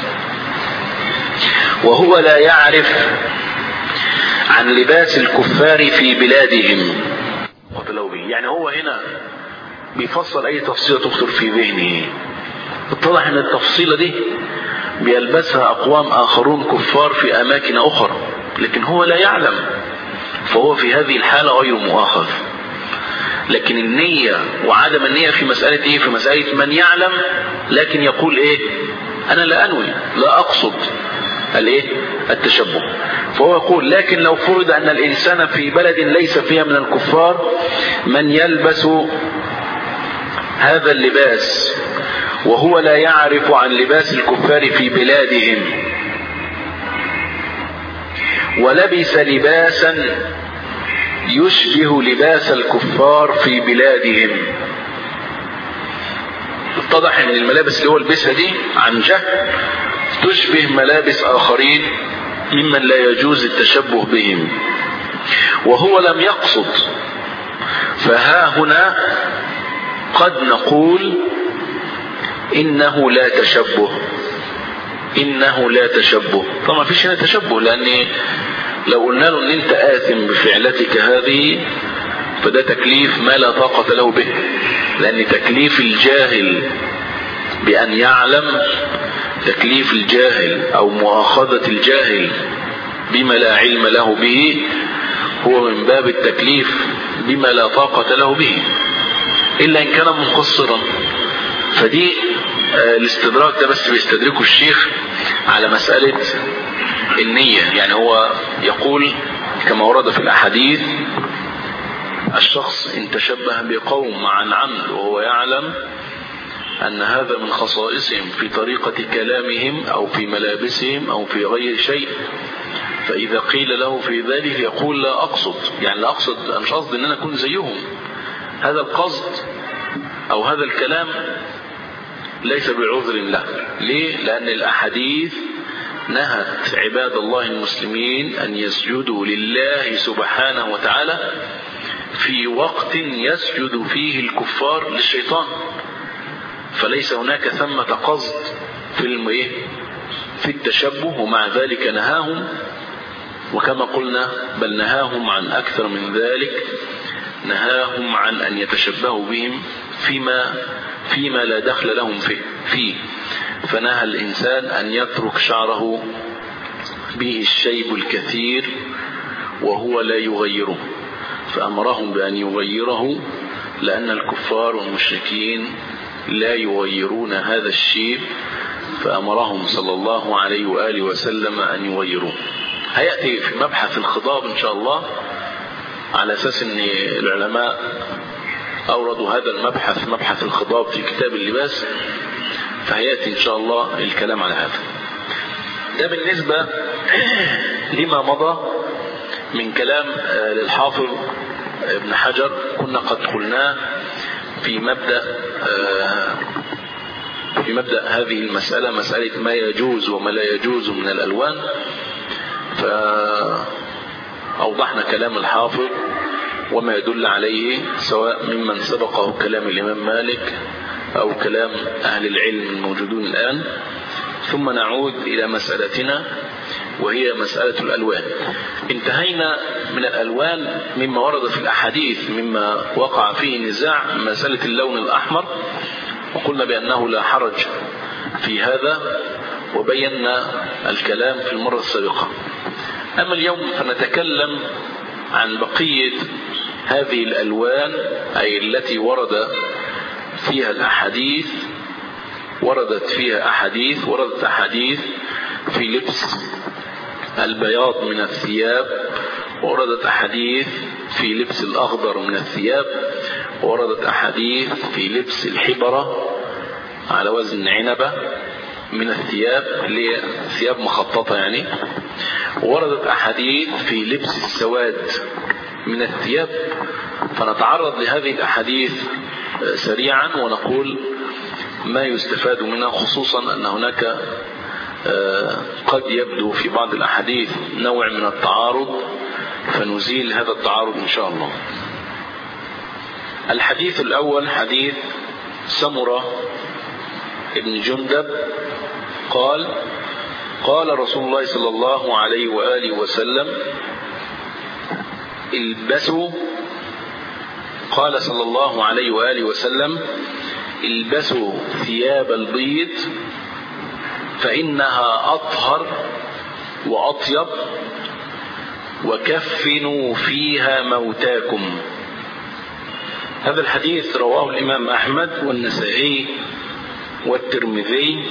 وهو لا يعرف عن لباس الكفار في بلادهم، يعني هو هنا بيفصل أي تفصيلة تخطر في ذهنه. اتضح أن التفصيلة دي بيلبسها أقوام آخرون كفار في أماكن أخرى، لكن هو لا يعلم، فهو في هذه الحالة غير مؤاخذ. لكن النية وعدم النية في مسألة إيه؟ في مسألة من يعلم لكن يقول إيه؟ أنا لا أنوي، لا أقصد التشبه. فهو يقول لكن لو فرض أن الإنسان في بلد ليس فيها من الكفار من يلبس هذا اللباس وهو لا يعرف عن لباس الكفار في بلادهم، ولبس لباسا يشبه لباس الكفار في بلادهم، اتضح ان الملابس اللي هو لبسها دي عن جهل تشبه ملابس آخرين ممن لا يجوز التشبه بهم، وهو لم يقصد. فها هنا قد نقول إنه لا تشبه، إنه لا تشبه. طبعا فيش هنا تشبه، لأن لو قلنا له أن أنت آثم بفعلتك هذه فده تكليف ما لا طاقة له به، لأن تكليف الجاهل بأن يعلم، تكليف الجاهل أو مؤاخذة الجاهل بما لا علم له به هو من باب التكليف بما لا طاقة له به، إلا إن كان مقصرا. فدي الاستدراك ده بس بيستدركه الشيخ على مسألة النية. يعني هو يقول كما ورد في الأحاديث: الشخص إن تشبه بقوم عن عمد وهو يعلم أن هذا من خصائصهم في طريقة كلامهم أو في ملابسهم أو في غير شيء، فإذا قيل له في ذلك يقول لا أقصد، يعني لا أقصد، مش قصد أن أنا أكون زيهم، هذا القصد أو هذا الكلام ليس بعذر له. ليه؟ لأن الأحاديث نهت عباد الله المسلمين أن يسجدوا لله سبحانه وتعالى في وقت يسجد فيه الكفار للشيطان، فليس هناك ثمة قصد في التشبه، ومع ذلك نهاهم، وكما قلنا بل نهاهم عن أكثر من ذلك، نهاهم عن أن يتشبهوا بهم فيما لا دخل لهم فيه. فنهى الإنسان أن يترك شعره به الشيب الكثير وهو لا يغيره، فأمرهم بأن يغيره، لأن الكفار والمشركين لا يغيرون هذا الشيب، فأمرهم صلى الله عليه وآله وسلم أن يغيروه. هيأتي في مبحث الخضاب إن شاء الله، على أساس أن العلماء أوردوا هذا المبحث، مبحث الخضاب، في كتاب اللباس، فهيأتي إن شاء الله الكلام على هذا. ده بالنسبة لما مضى من كلام للحافظ ابن حجر، كنا قد قلناه في مبدأ هذه المسألة، مسألة ما يجوز وما لا يجوز من الألوان. فأوضحنا كلام الحافظ وما يدل عليه، سواء ممن سبقه كلام الإمام مالك أو كلام أهل العلم الموجودون الآن. ثم نعود إلى مسألتنا وهي مسألة الألوان. انتهينا من الألوان مما ورد في الأحاديث مما وقع فيه نزاع، مسألة اللون الأحمر، وقلنا بأنه لا حرج في هذا، وبينا الكلام في المرة السابقة. أما اليوم فنتكلم عن بقية هذه الألوان، أي التي ورد فيها الأحاديث، وردت أحاديث في لبس البياض من الثياب، وردت أحاديث في لبس الأخضر من الثياب، وردت أحاديث في لبس الحبرة على وزن عنبة من الثياب، اللي هي ثياب مخططة يعني، وردت أحاديث في لبس السواد من الثياب. فنتعرض لهذه الأحاديث سريعا ونقول ما يستفاد منها، خصوصا أن هناك قد يبدو في بعض الأحاديث نوع من التعارض، فنزيل هذا التعارض إن شاء الله. الحديث الأول حديث سمرة ابن جندب قال: قال رسول الله صلى الله عليه وآله وسلم: البسوا، قال صلى الله عليه وآله وسلم: البسوا ثياب البيض فإنها أطهر وأطيب، وكفنوا فيها موتاكم. هذا الحديث رواه الإمام أحمد والنسائي والترمذي،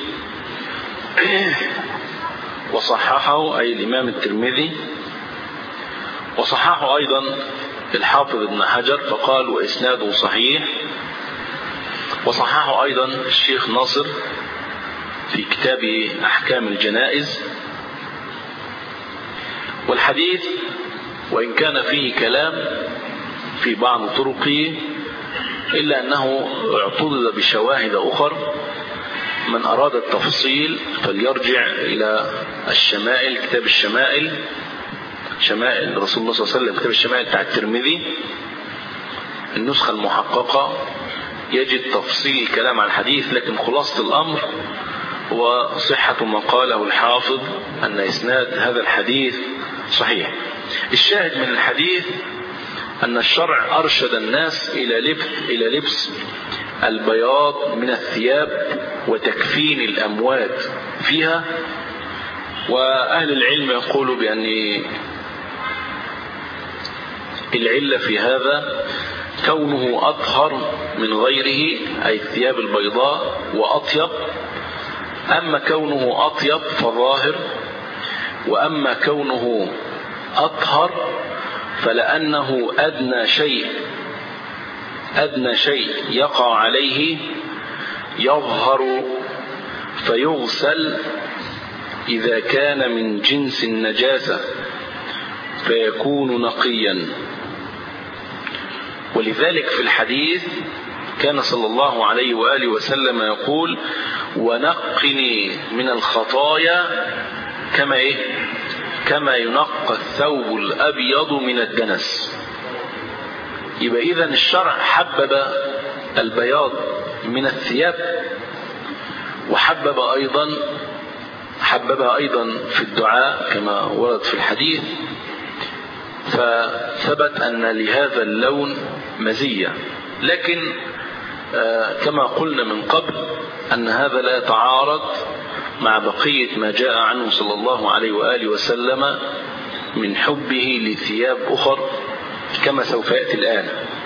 وصححه أي الإمام الترمذي، وصححه أيضا الحافظ ابن حجر فقال وإسناده صحيح، وصححه أيضا الشيخ ناصر في كتاب أحكام الجنائز. والحديث وإن كان فيه كلام في بعض طرقه إلا أنه اعتضد بشواهد أخر، من أراد التفصيل فليرجع إلى الشمائل، كتاب الشمائل، شمائل رسول الله صلى الله عليه وسلم، كتاب الشمائل بتاع الترمذي النسخة المحققة، يجد تفصيل الكلام عن الحديث. لكن خلاصة الأمر وصحة ما قاله الحافظ أن إسناد هذا الحديث صحيح. الشاهد من الحديث أن الشرع أرشد الناس إلى لبس البياض من الثياب وتكفين الأموات فيها. وأهل العلم يقولوا بأن العلة في هذا كونه أطهر من غيره، أي الثياب البيضاء، وأطيب. أما كونه أطيب فظاهر، وأما كونه أطهر فلأنه أدنى شيء يقع عليه يظهر فيغسل إذا كان من جنس النجاسة فيكون نقيا. ولذلك في الحديث كان صلى الله عليه وآله وسلم يقول ونقني من الخطايا كما ينقى الثوب الأبيض من الدنس. يبقى إذن الشرع حبب البياض من الثياب، وحببها أيضا في الدعاء كما ورد في الحديث، فثبت أن لهذا اللون مزية. لكن كما قلنا من قبل أن هذا لا يتعارض مع بقية ما جاء عنه صلى الله عليه وآله وسلم من حبه لثياب أخر كما سوف يأتي الآن.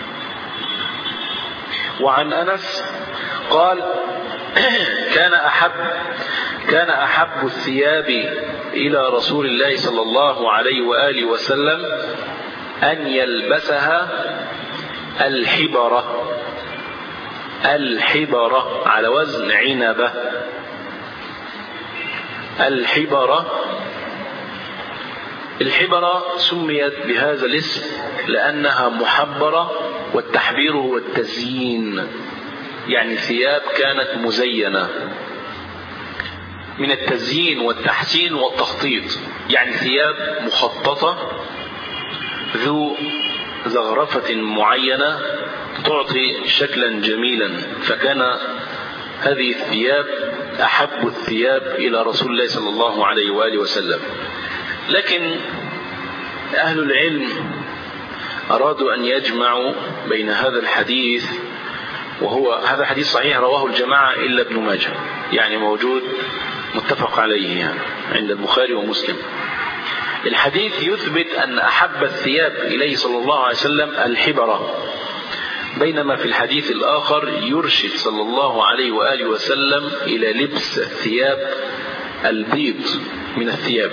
وعن أنس قال كان أحب الثياب إلى رسول الله صلى الله عليه وآله وسلم أن يلبسها الحبرة على وزن عنبة. الحبرة سميت بهذا الاسم لأنها محبرة، والتحبير هو التزيين، يعني ثياب كانت مزينة، من التزيين والتحسين والتخطيط، يعني ثياب مخططة ذو زخرفة معينة تعطي شكلا جميلا. فكان هذه الثياب أحب الثياب إلى رسول الله صلى الله عليه وآله وسلم. لكن أهل العلم أرادوا أن يجمعوا بين هذا الحديث، وهو هذا الحديث صحيح رواه الجماعة إلا ابن ماجه، يعني موجود متفق عليه يعني عند البخاري ومسلم. الحديث يثبت أن أحب الثياب إليه صلى الله عليه وسلم الحبرة، بينما في الحديث الآخر يرشد صلى الله عليه وآله وسلم إلى لبس الثياب البيض من الثياب.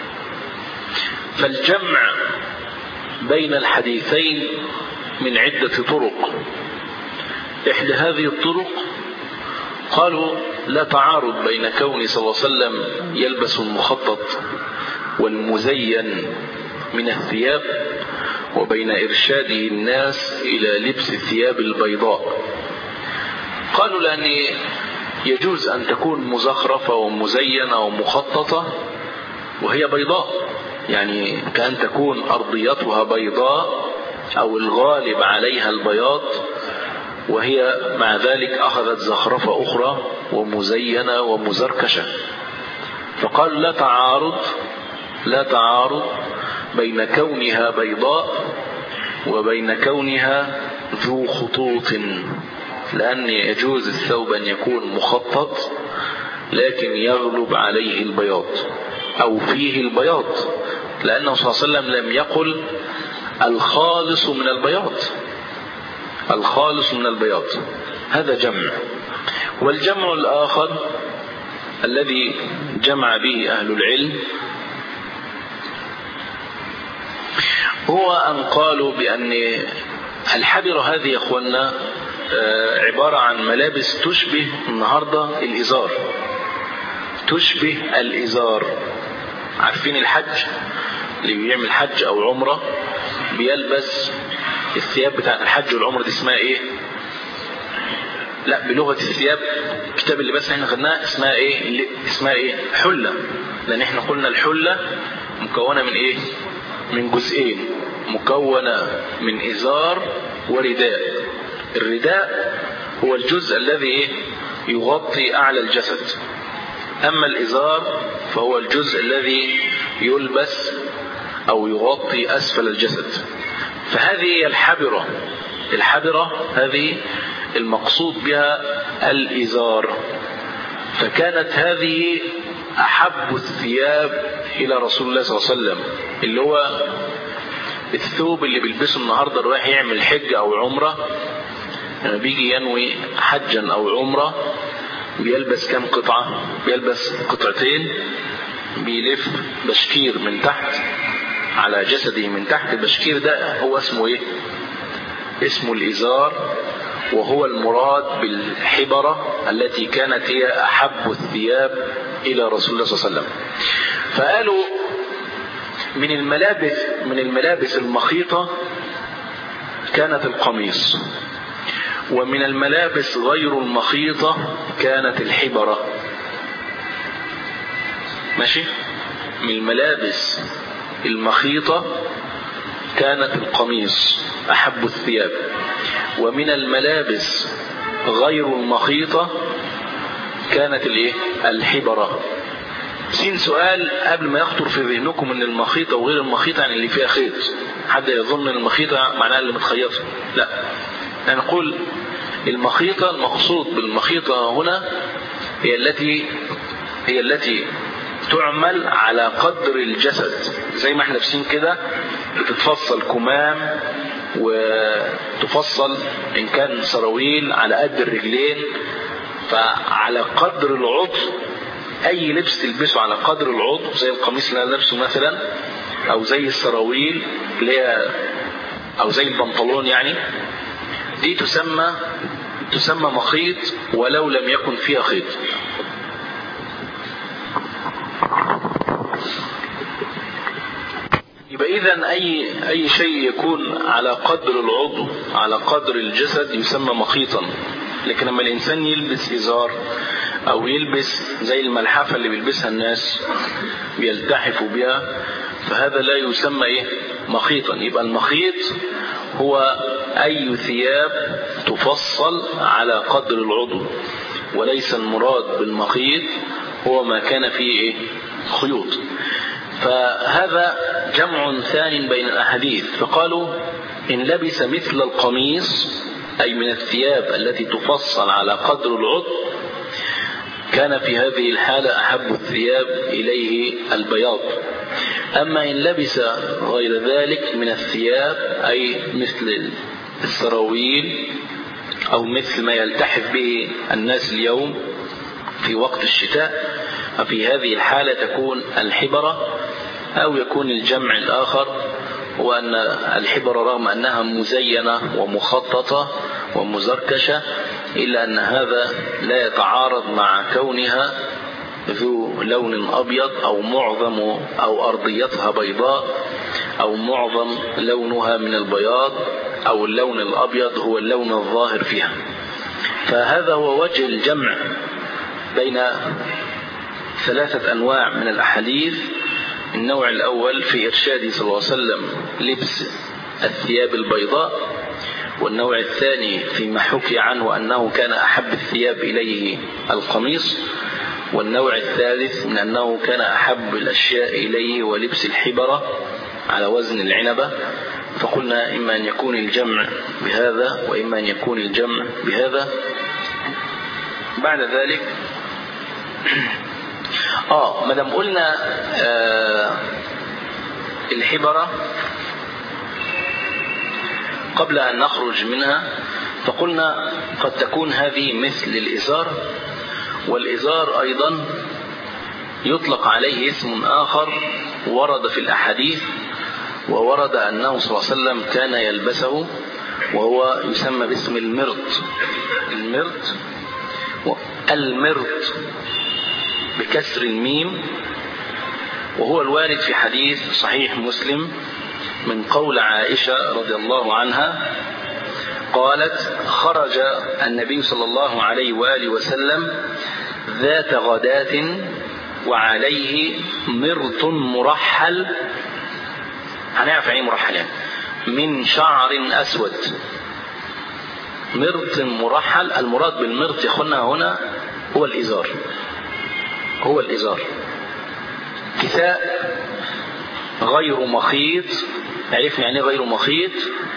فالجمع بين الحديثين من عدة طرق. إحدى هذه الطرق قالوا لا تعارض بين كون صلى الله عليه وسلم يلبس المخطط والمزين من الثياب وبين إرشاده الناس إلى لبس الثياب البيضاء. قالوا لأن يجوز أن تكون مزخرفة ومزينة ومخططة وهي بيضاء، يعني كأن تكون أرضيتها بيضاء أو الغالب عليها البياض، وهي مع ذلك أخذت زخرفة أخرى ومزينة ومزركشة. فقال لا تعارض بين كونها بيضاء وبين كونها ذو خطوط، لأن يجوز الثوب أن يكون مخطط لكن يغلب عليه البياض أو فيه البياض، لأنه صلى الله عليه وسلم لم يقل الخالص من البياض، الخالص من البياض، هذا جمع. والجمع الآخر الذي جمع به أهل العلم هو أن قالوا بأن الحبرة هذه يا أخوانا عبارة عن ملابس تشبه النهاردة الإزار، تشبه الإزار. عارفين الحج اللي بيعمل حج أو عمرة بيلبس الثياب بتاعت الحج والعمرة دي اسمها إيه؟ لا، بلغة الثياب كتاب اللباس احنا خدناه اسمها إيه؟ اسمها إيه؟ حلة. لأن احنا قلنا الحلة مكونة من إيه؟ من جزئين، مكونة من إزار ورداء. الرداء هو الجزء الذي يغطي أعلى الجسد، أما الإزار فهو الجزء الذي يلبس أو يغطي أسفل الجسد. فهذه هي الحبرة. الحبرة هذه المقصود بها الإزار. فكانت هذه أحب الثياب إلى رسول الله صلى الله عليه وسلم، اللي هو الثوب اللي بيلبسه النهاردة رايح يعمل حج أو عمرة، لما بيجي ينوي حجا أو عمرة بيلبس كم قطعة؟ بيلبس قطعتين، بيلف بشكير من تحت على جسده من تحت. البشكير ده هو اسمه ايه؟ اسمه الإزار، وهو المراد بالحبرة التي كانت هي أحب الثياب إلى رسول الله صلى الله عليه وسلم. فقالوا من الملابس المخيطة كانت القميص، ومن الملابس غير المخيطة كانت الحبرة. ماشي؟ من الملابس المخيطة كانت القميص أحب الثياب، ومن الملابس غير المخيطة كانت الحبرة. سين سؤال قبل ما يخطر في ذهنكم ان المخيطة وغير المخيطة يعني اللي فيها خيط، حد يظن ان المخيطة معناها اللي متخيطة، لا، نقول المخيطة المقصود بالمخيطة هنا هي التي تعمل على قدر الجسد، زي ما احنا لابسين كده بتتفصل كمام وتفصل ان كان سراويل على قد الرجلين، فعلى قدر العضو اي لبس تلبسه على قدر العضو، زي القميص اللي انا لابسه مثلا، او زي السراويل اللي هي او زي البنطلون، يعني دي تسمى مخيط ولو لم يكن فيها خيط. يبقى إذن أي شيء يكون على قدر العضو على قدر الجسد يسمى مخيطا. لكن لما الإنسان يلبس إزار أو يلبس زي الملحفة اللي بيلبسها الناس بيلتحفوا بها، فهذا لا يسمى مخيطا. يبقى المخيط هو أي ثياب تفصل على قدر العضو، وليس المراد بالمخيط هو ما كان فيه خيوط. فهذا جمع ثاني بين الأحاديث. فقالوا إن لبس مثل القميص أي من الثياب التي تفصل على قدر العضو كان في هذه الحالة أحب الثياب إليه البياض. أما إن لبس غير ذلك من الثياب أي مثل السراويل أو مثل ما يلتحف به الناس اليوم في وقت الشتاء، ففي هذه الحالة تكون الحبرة، أو يكون الجمع الآخر هو أن الحبرة رغم أنها مزينة ومخططة ومزركشة إلا أن هذا لا يتعارض مع كونها ذو لون أبيض أو معظم أو أرضيتها بيضاء أو معظم لونها من البياض أو اللون الأبيض هو اللون الظاهر فيها. فهذا هو وجه الجمع بين ثلاثة أنواع من الأحاديث. النوع الأول في إرشاده صلى الله عليه وسلم لبس الثياب البيضاء، والنوع الثاني فيما حكي عنه أنه كان أحب الثياب إليه القميص، والنوع الثالث من أنه كان أحب الأشياء إليه ولبس الحبرة على وزن العنبة. فقلنا إما أن يكون الجمع بهذا وإما أن يكون الجمع بهذا. بعد ذلك ما دام قلنا الحبرة قبل أن نخرج منها، فقلنا قد تكون هذه مثل الإزار، والإزار أيضا يطلق عليه اسم آخر ورد في الأحاديث، وورد أنه صلى الله عليه وسلم كان يلبسه، وهو يسمى باسم المرط. المرط بكسر الميم، وهو الوارد في حديث صحيح مسلم من قول عائشة رضي الله عنها قالت: خرج النبي صلى الله عليه وآله وسلم ذات غداة وعليه مرط مرحل. هنعرف ايه مرحل يعني؟ من شعر أسود. مرط مرحل، المراد بالمرط يا اخوانا هنا هو الإزار. كساء غير مخيط، عرفنا يعني غير مخيط،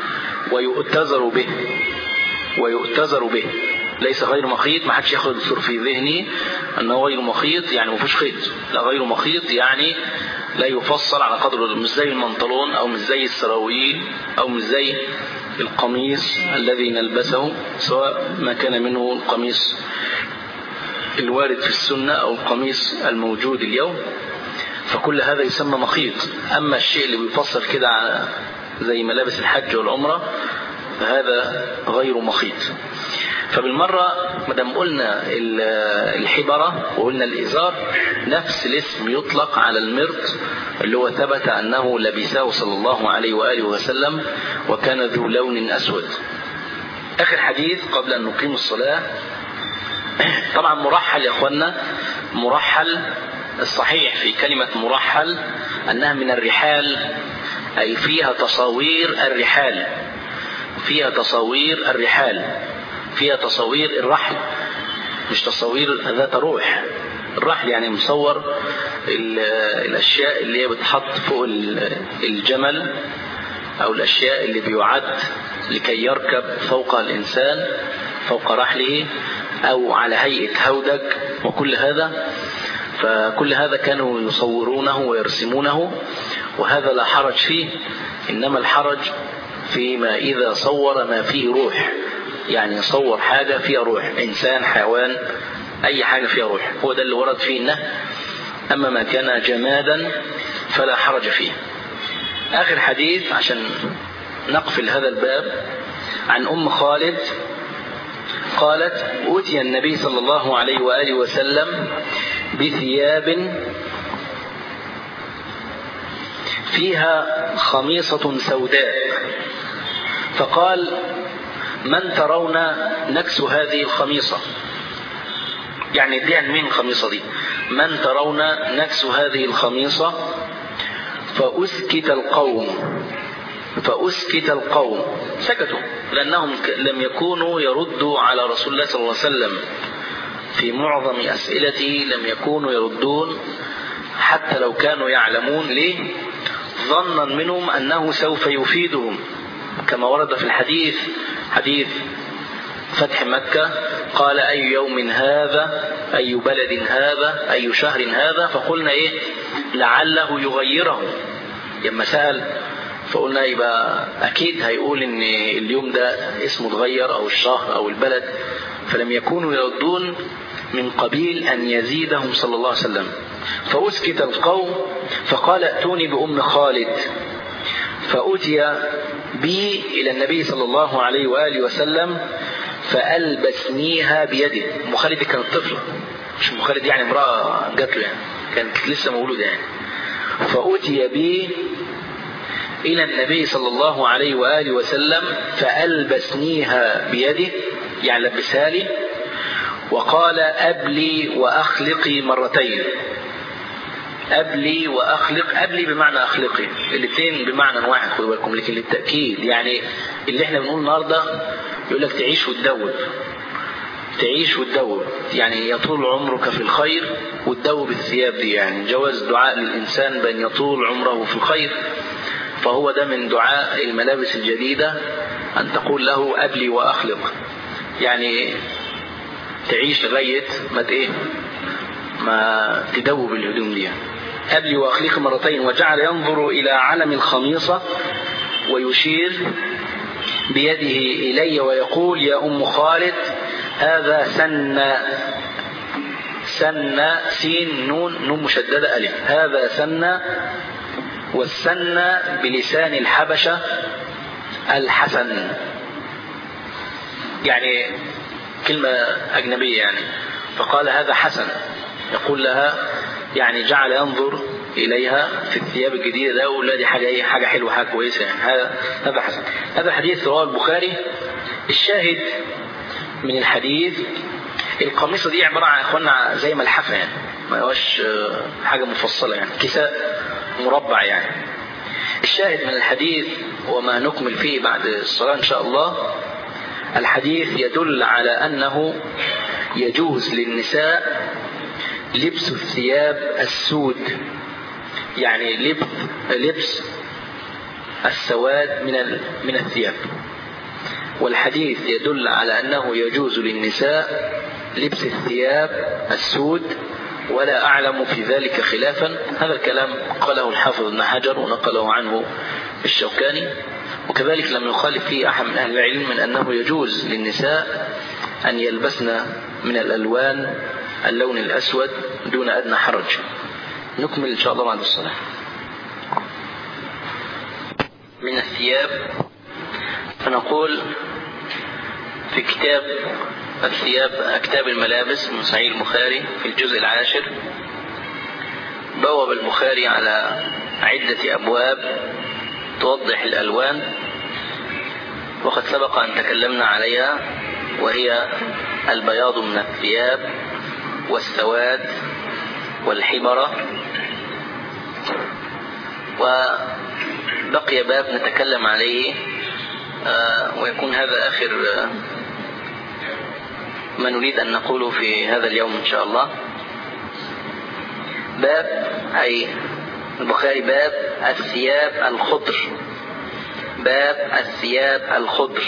ويؤتزر به. ليس غير مخيط، ما حدش ياخد في ذهني انه غير مخيط يعني ما فيش خيط، لا، غير مخيط يعني لا يفصل على قدره، مش زي المنطلون او مش زي السراويل او مش زي القميص الذي نلبسه، سواء ما كان منه القميص الوارد في السنة او القميص الموجود اليوم، فكل هذا يسمى مخيط. اما الشيء اللي بيفصل كده زي ملابس الحج والعمرة فهذا غير مخيط. فبالمرة مدام قلنا الحبرة وقلنا الإزار، نفس الاسم يطلق على المرط اللي هو ثبت أنه لبسه صلى الله عليه وآله وسلم، وكان ذو لون أسود. آخر حديث قبل أن نقيم الصلاة. طبعا مرحل يا أخوانا، مرحل الصحيح في كلمة مرحل أنها من الرحال، أي فيها تصاوير الرحال، فيها تصوير الرحل، مش تصوير ذات روح. الرحل يعني مصور الأشياء اللي هي بتحط فوق الجمل، أو الأشياء اللي بيعد لكي يركب فوق الإنسان فوق رحله، أو على هيئة هودج وكل هذا. فكل هذا كانوا يصورونه ويرسمونه، وهذا لا حرج فيه، إنما الحرج فيما إذا صور ما فيه روح، يعني يصور حاجة فيها روح، إنسان، حيوان، أي حاجة فيها روح، هو ده اللي ورد فيه النهي. أما ما كان جمادا فلا حرج فيه. آخر حديث عشان نقفل هذا الباب، عن أم خالد قالت: أوتي النبي صلى الله عليه وآله وسلم بثياب فيها خميصة سوداء، فقال: من ترون نكس هذه الخميصة؟ يعني دي عن مين الخميصة دي؟ من ترون نكس هذه الخميصة؟ فأسكت القوم، سكتوا، لأنهم لم يكونوا يردوا على رسول الله صلى الله عليه وسلم في معظم أسئلته، لم يكونوا يردون حتى لو كانوا يعلمون. ليه؟ ظنا منهم أنه سوف يفيدهم، كما ورد في الحديث، حديث فتح مكة، قال: أي يوم هذا، أي بلد هذا، أي شهر هذا؟ فقلنا إيه؟ لعله يغيره. لما سأل فقلنا يبقى أكيد هيقول إن اليوم ده اسمه اتغير، أو الشهر أو البلد. فلم يكونوا يردون من قبيل أن يزيدهم صلى الله عليه وسلم. فأسكت القوم، فقال: ائتوني بأم خالد. فأتي بي إلى النبي صلى الله عليه وآله وسلم فألبسنيها بيده. أم خالد كانت طفلة، مش أم خالد يعني امرأة جات له، يعني كانت لسه مولودة يعني. فأتي بي إلى النبي صلى الله عليه وآله وسلم فألبسنيها بيده، يعني لبسها لي، وقال: أبلي وأخلقي مرتين. أبلي وأخلق، أبلي بمعنى أخلقي، الاثنين بمعنى واحد، خدوا بالكم، لكن للتأكيد. يعني اللي احنا بنقول النهارده يقول لك تعيش وتدوب، تعيش وتدوب، يعني يطول عمرك في الخير، وتدوب الثياب دي، يعني جواز دعاء للإنسان بأن يطول عمره في الخير. فهو ده من دعاء الملابس الجديدة، أن تقول له أبلي وأخلق، يعني تعيش لغاية ما ما تدوب الهدوم دي. أبلي وأخليك مرتين. وجعل ينظر إلى علم الخميصة ويشير بيده إلي ويقول يا أم خالد هذا سن سين نون مشددة ألف، هذا سن، والسن بلسان الحبشة الحسن، يعني كلمة أجنبية يعني. فقال هذا حسن، يقول لها يعني جعل ينظر إليها في الثياب الجديدة ده، ولا دي حاجة حلوة، حاجة كويسة يعني. هذا حسن. هذا الحديث رواه البخاري. الشاهد من الحديث القميصة دي عبارة عن إخواننا زي ملحفة يعني، ما هوش حاجة مفصلة يعني، كساء مربع يعني. الشاهد من الحديث وما نكمل فيه بعد الصلاة إن شاء الله، الحديث يدل على أنه يجوز للنساء لبس الثياب السود، يعني لبس السواد من الثياب. والحديث يدل على أنه يجوز للنساء لبس الثياب السود، ولا أعلم في ذلك خلافا. هذا الكلام قاله الحافظ ابن حجر ونقله عنه الشوكاني، وكذلك لم يخالف فيه أحد من أهل العلم من أنه يجوز للنساء أن يلبسن من الألوان اللون الأسود دون أدنى حرج. نكمل إن شاء الله بعد الصلاة. من الثياب فنقول في كتاب الثياب، كتاب الملابس من صحيح البخاري في الجزء 10، بوب البخاري على عدة أبواب توضح الألوان، وقد سبق أن تكلمنا عليها، وهي البياض من الثياب والسواد والحمرة. وبقي باب نتكلم عليه ويكون هذا آخر ما نريد أن نقوله في هذا اليوم إن شاء الله. باب أي البخاري باب الثياب الخضر، باب الثياب الخضر.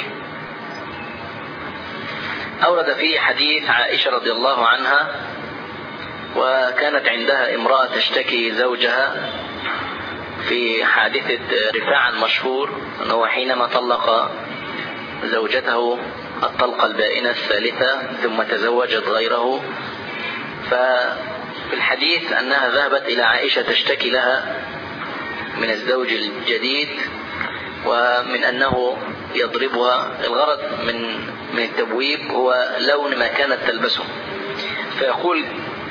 أورد فيه حديث عائشة رضي الله عنها، وكانت عندها امرأة تشتكي زوجها في حادثة رفاعة المشهور، أنه حينما طلق زوجته الطلقة البائنة الثالثة ثم تزوجت غيره، ففي الحديث أنها ذهبت إلى عائشة تشتكي لها من الزوج الجديد ومن أنه يضربها. الغرض من التبويب هو لون ما كانت تلبسه. فيقول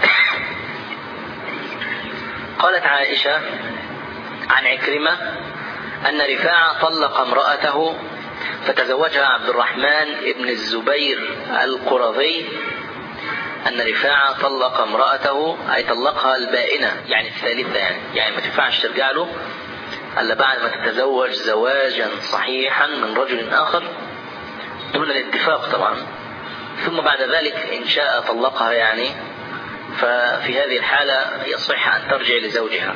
قالت عائشة عن عكرمة أن رفاعة طلق امرأته فتزوجها عبد الرحمن ابن الزبير القرظي، أن رفاعة طلق امرأته أي طلقها البائنة يعني الثالثة، يعني ما تنفعش ترجع له إلا بعد ما تتزوج زواجا صحيحا من رجل آخر دون الاتفاق طبعا، ثم بعد ذلك إن شاء طلقها يعني. ففي هذه الحالة يصح أن ترجع لزوجها.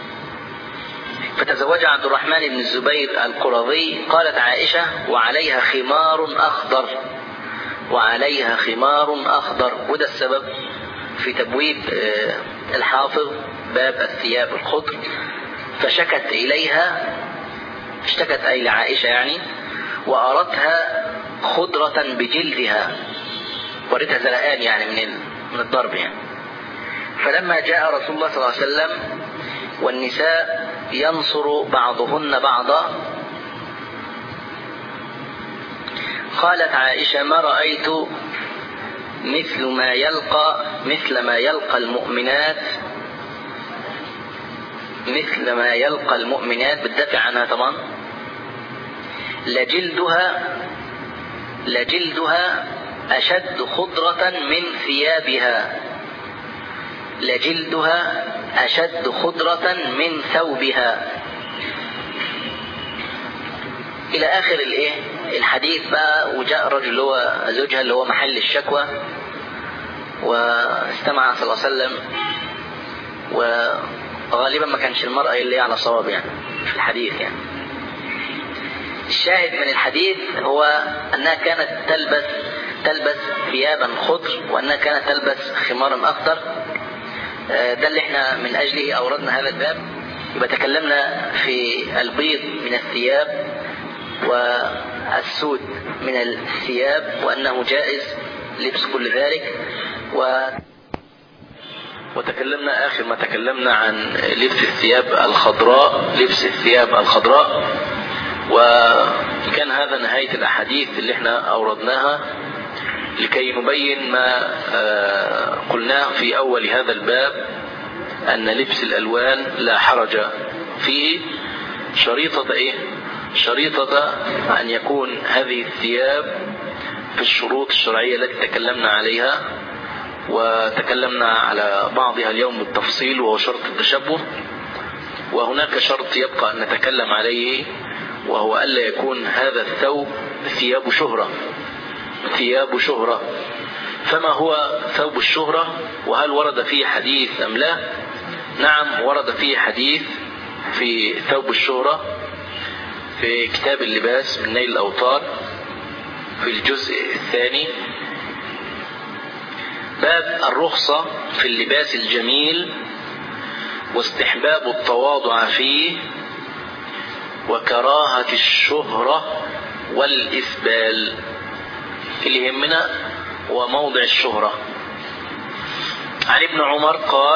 فتزوجها عبد الرحمن بن الزبير القرظي. قالت عائشة وعليها خمار أخضر، وعليها خمار أخضر. وده السبب في تبويب الحافظ باب الثياب الخضر. فشكت إليها، اشتكت أي لعائشة يعني، وأردتها خضرة بجلدها، وردها زرقان يعني من الضرب يعني. فلما جاء رسول الله صلى الله عليه وسلم والنساء ينصر بعضهن بعضا، قالت عائشة ما رأيت مثل ما يلقى المؤمنات بالدفع عنها طبعا، لجلدها أشد خضرة من ثيابها، لجلدها أشد خضرة من ثوبها، إلى آخر الحديث بقى. وجاء الرجل اللي هو زوجها اللي هو محل الشكوى، واستمع صلى الله عليه وسلم، وغالبا ما كانش المرأة اللي على صواب يعني في الحديث يعني. الشاهد من الحديث هو أنها كانت تلبس ثيابا خضر، وأنها كانت تلبس خمارا أخضر. ده اللي احنا من أجله أوردنا هذا الباب. يبقى تكلمنا في البيض من الثياب والسود من الثياب وأنه جائز لبس كل ذلك، وتكلمنا آخر ما تكلمنا عن لبس الثياب الخضراء، وكان هذا نهاية الأحاديث اللي احنا أوردناها لكي نبين ما قلناه في أول هذا الباب، أن لبس الألوان لا حرج فيه. شريطة أن يكون هذه الثياب في الشروط الشرعية التي تكلمنا عليها، وتكلمنا على بعضها اليوم بالتفصيل، وهو شرط التشبه. وهناك شرط يبقى أن نتكلم عليه، وهو ألا يكون هذا الثوب ثياب شهرة. فما هو ثوب الشهرة؟ وهل ورد فيه حديث أم لا؟ نعم، ورد فيه حديث في ثوب الشهرة في كتاب اللباس من نيل الأوطار في الجزء الثاني، باب الرخصة في اللباس الجميل واستحباب التواضع فيه وكراهة الشهرة والإسبال. اللي يهمنا هو موضع الشهرة. عن ابن عمر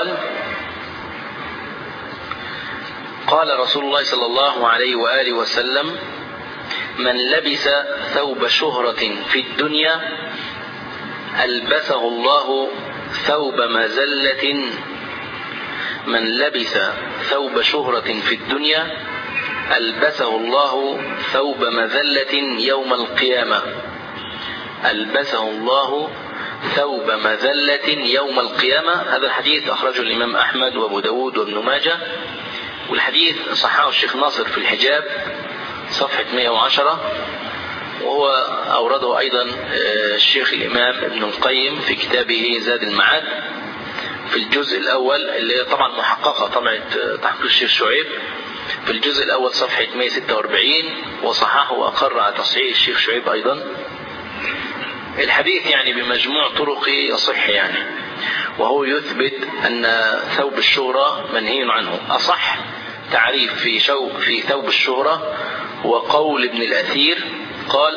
قال رسول الله صلى الله عليه وآله وسلم: من لبس ثوب شهرة في الدنيا ألبسه الله ثوب مذلة. من لبس ثوب شهرة في الدنيا ألبسه الله ثوب مذلة يوم القيامة. ألبسه الله ثوب مذلة يوم القيامة. هذا الحديث أخرجه الإمام أحمد وأبو داود وابن ماجه، والحديث صححه الشيخ ناصر في الحجاب صفحة 110، وهو أورده أيضا الشيخ الإمام ابن القيم في كتابه زاد المعاد في الجزء الأول، اللي طبعا محققة طبعة تحقيق الشيخ شعيب، في الجزء الأول صفحة 146، وصححه وأقر على تصحيح الشيخ شعيب أيضا. الحديث يعني بمجموع طرقه يصح يعني، وهو يثبت أن ثوب الشهرة منهي عنه. أصح تعريف في ثوب الشهرة وقول ابن الأثير قال: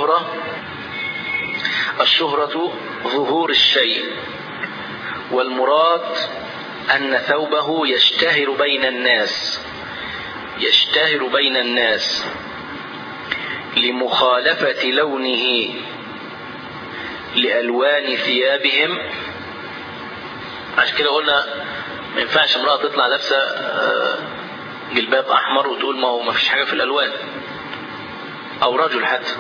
الشهرة ظهور الشيء، والمراد أن ثوبه يشتهر بين الناس لمخالفة لونه لألوان ثيابهم. عشان كده قلنا ما ينفعش امرأة تطلع لابسة جلباب أحمر وتقول ما فيش حاجة في الألوان، أو رجل حتى،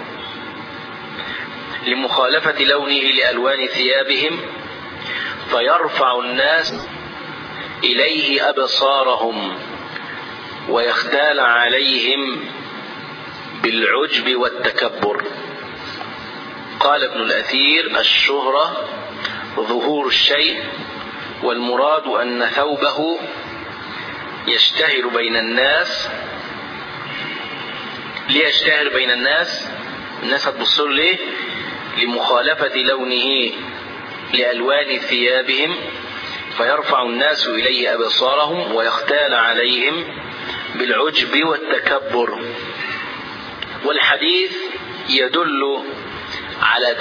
لمخالفة لونه لألوان ثيابهم فيرفع الناس إليه أبصارهم ويختال عليهم بالعجب والتكبر. قال ابن الأثير: الشهرة ظهور الشيء، والمراد أن ثوبه يشتهر بين الناس. ليشتهر بين الناس هتبصر ليه؟ لمخالفة لونه لألوان ثيابهم فيرفع الناس إليه أبصارهم ويختال عليهم بالعجب والتكبر. والحديث يدل على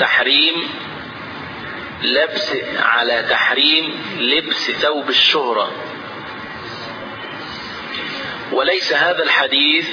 تحريم لبس ثوب الشهرة. وليس هذا الحديث،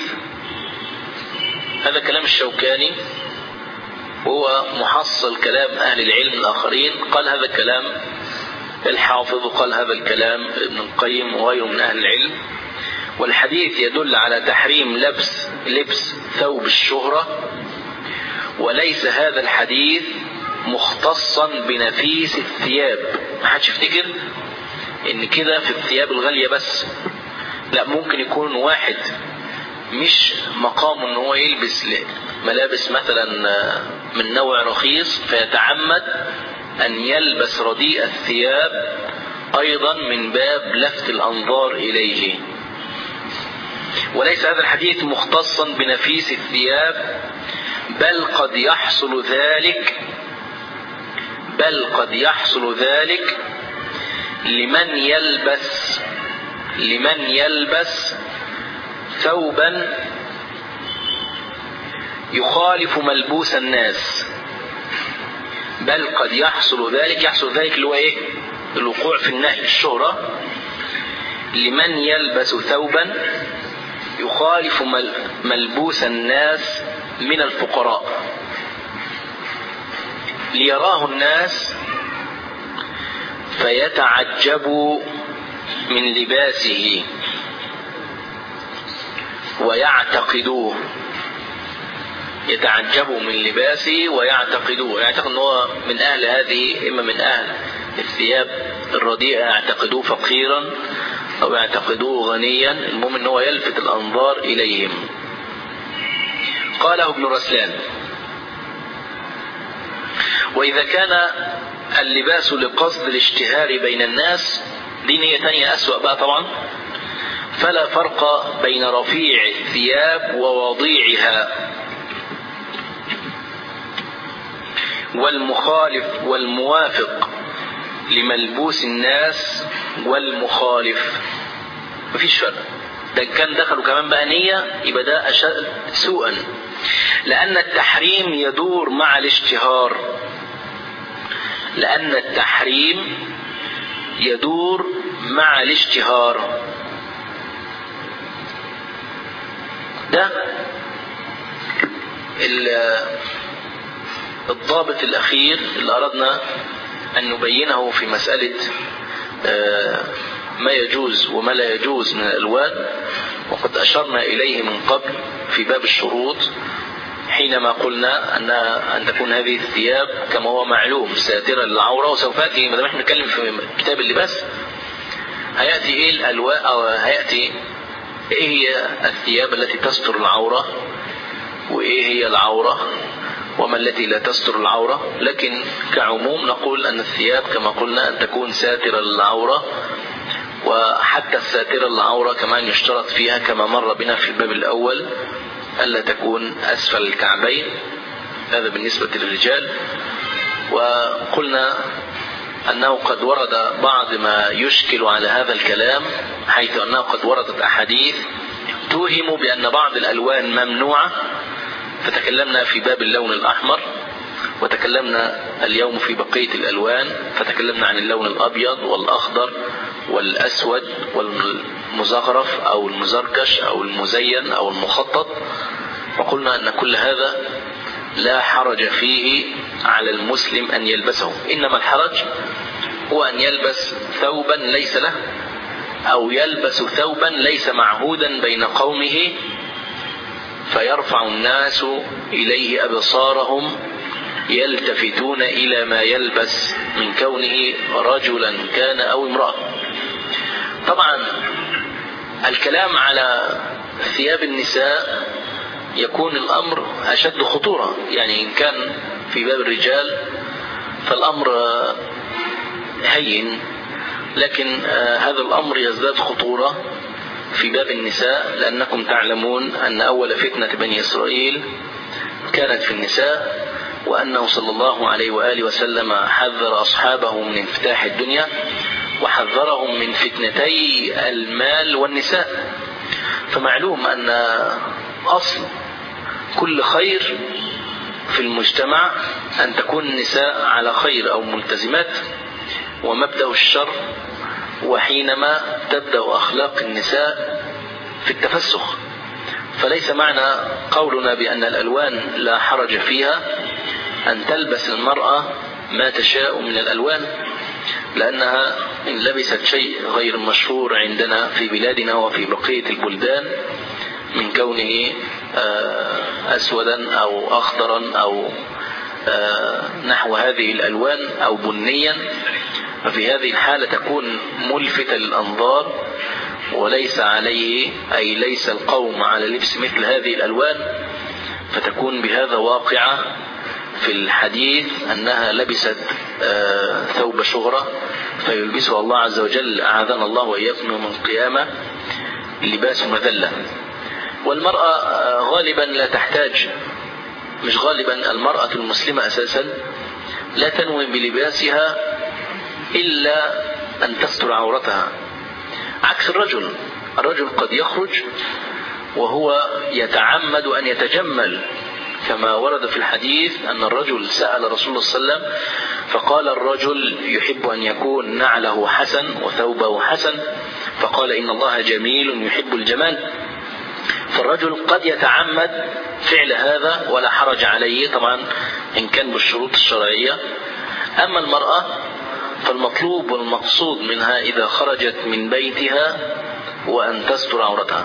هذا كلام الشوكاني، هو محصل كلام أهل العلم الآخرين. قال هذا كلام الحافظ، وقال هذا الكلام ابن القيم وغيره من أهل العلم. والحديث يدل على تحريم لبس ثوب الشهرة، وليس هذا الحديث مختصا بنفيس الثياب. ما حدش يفتكر ان كده في الثياب الغالية بس، لا، ممكن يكون واحد مش مقامه ان هو يلبس ملابس مثلا من نوع رخيص فيتعمد ان يلبس رديء الثياب ايضا من باب لفت الانظار اليه. وليس هذا الحديث مختصا بنفيس الثياب، بل قد يحصل ذلك لمن يلبس ثوبا يخالف ملبوس الناس، بل قد يحصل ذلك اللي هو ايه؟ الوقوع في النهي، الشهرة. لمن يلبس ثوبا يخالف ملبوس الناس من الفقراء ليراه الناس فيتعجبوا من لباسه ويعتقدوه. يتعجبوا من لباسه ويعتقدوه، يعتقد أنه من أهل هذه، إما من أهل الثياب الرديئة يعتقدوه فقيرا أو يعتقدوه غنيا، المهم أنه يلفت الأنظار إليهم. قاله ابن رسلان: وإذا كان اللباس لقصد الاشتهار بين الناس، دي نية تانية أسوأ بقى طبعا، فلا فرق بين رفيع الثياب ووضيعها، والمخالف والموافق لملبوس الناس والمخالف، مفيش فرق. ده كان دخلوا كمان بقى نية، يبقى ده أشد سوءا، لأن التحريم يدور مع الاشتهار، لأن التحريم يدور مع الاشتهار. ده الضابط الأخير اللي أردنا أن نبينه في مسألة ما يجوز وما لا يجوز من الألوان، وقد أشرنا إليه من قبل في باب الشروط حينما قلنا أن تكون هذه الثياب كما هو معلوم ساترة للعورة. وسوف يأتي، ما دام احنا نتكلم في كتاب اللباس، هيأتي إيه الألوان، أو هيأتي إيه هي الثياب التي تستر العورة، وإيه هي العورة، وما التي لا تستر العورة. لكن كعموم نقول أن الثياب كما قلنا أن تكون ساترة للعورة، وحتى الساترة للعورة كمان يشترط فيها كما مر بنا في الباب الأول ألا تكون أسفل الكعبين، هذا بالنسبة للرجال. وقلنا أنه قد ورد بعض ما يشكل على هذا الكلام، حيث أنه قد وردت أحاديث توهم بأن بعض الألوان ممنوعة، فتكلمنا في باب اللون الأحمر، وتكلمنا اليوم في بقية الألوان، فتكلمنا عن اللون الأبيض والأخضر والأسود والمزخرف أو المزركش أو المزين أو المخطط، وقلنا أن كل هذا لا حرج فيه على المسلم أن يلبسه، إنما الحرج هو أن يلبس ثوبا ليس له، أو يلبس ثوبا ليس معهودا بين قومه، فيرفع الناس إليه أبصارهم يلتفتون إلى ما يلبس من كونه رجلا كان أو امرأة. طبعا الكلام على ثياب النساء يكون الأمر أشد خطورة، يعني إن كان في باب الرجال فالأمر هين، لكن هذا الأمر يزداد خطورة في باب النساء، لأنكم تعلمون أن أول فتنة بني إسرائيل كانت في النساء، وأنه صلى الله عليه وآله وسلم حذر أصحابه من انفتاح الدنيا، وحذرهم من فتنتي المال والنساء. فمعلوم أن أصل كل خير في المجتمع أن تكون النساء على خير أو ملتزمات، ومبدأ الشر وحينما تبدأ أخلاق النساء في التفسخ. فليس معنى قولنا بأن الألوان لا حرج فيها أن تلبس المرأة ما تشاء من الألوان، لأنها إن لبست شيء غير مشهور عندنا في بلادنا وفي بقية البلدان من كونه أسودا أو أخضرا أو نحو هذه الألوان أو بنيا، ففي هذه الحالة تكون ملفتة للأنظار، وليس عليه أي ليس القوم على لبس مثل هذه الألوان، فتكون بهذا واقعة في الحديث أنها لبست ثوب شهرة فيلبسها الله عز وجل أعاذنا الله وإياكم يوم القيامة لباس مذلة. والمرأة غالبا لا تحتاج، مش غالبا، المرأة المسلمة أساسا لا تنوي بلباسها إلا أن تستر عورتها، عكس الرجل قد يخرج وهو يتعمد أن يتجمل، كما ورد في الحديث أن الرجل سأل رسول الله صلى الله عليه وسلم فقال الرجل يحب أن يكون نعله حسن وثوبه حسن، فقال إن الله جميل يحب الجمال. فالرجل قد يتعمد فعل هذا ولا حرج عليه طبعا إن كان بالشروط الشرعية. أما المرأة فالمطلوب والمقصود منها إذا خرجت من بيتها وأن تستر عورتها،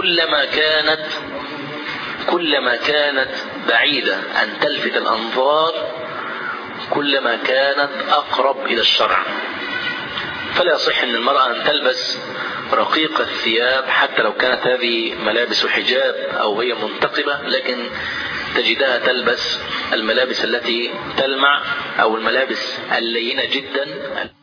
كلما كانت بعيدة أن تلفت الأنظار كلما كانت أقرب إلى الشرع. فلا يصح أن المرأة أن تلبس رقيق الثياب حتى لو كانت هذه ملابس حجاب أو هي منتقبة، لكن تجدها تلبس الملابس التي تلمع أو الملابس اللينة جدا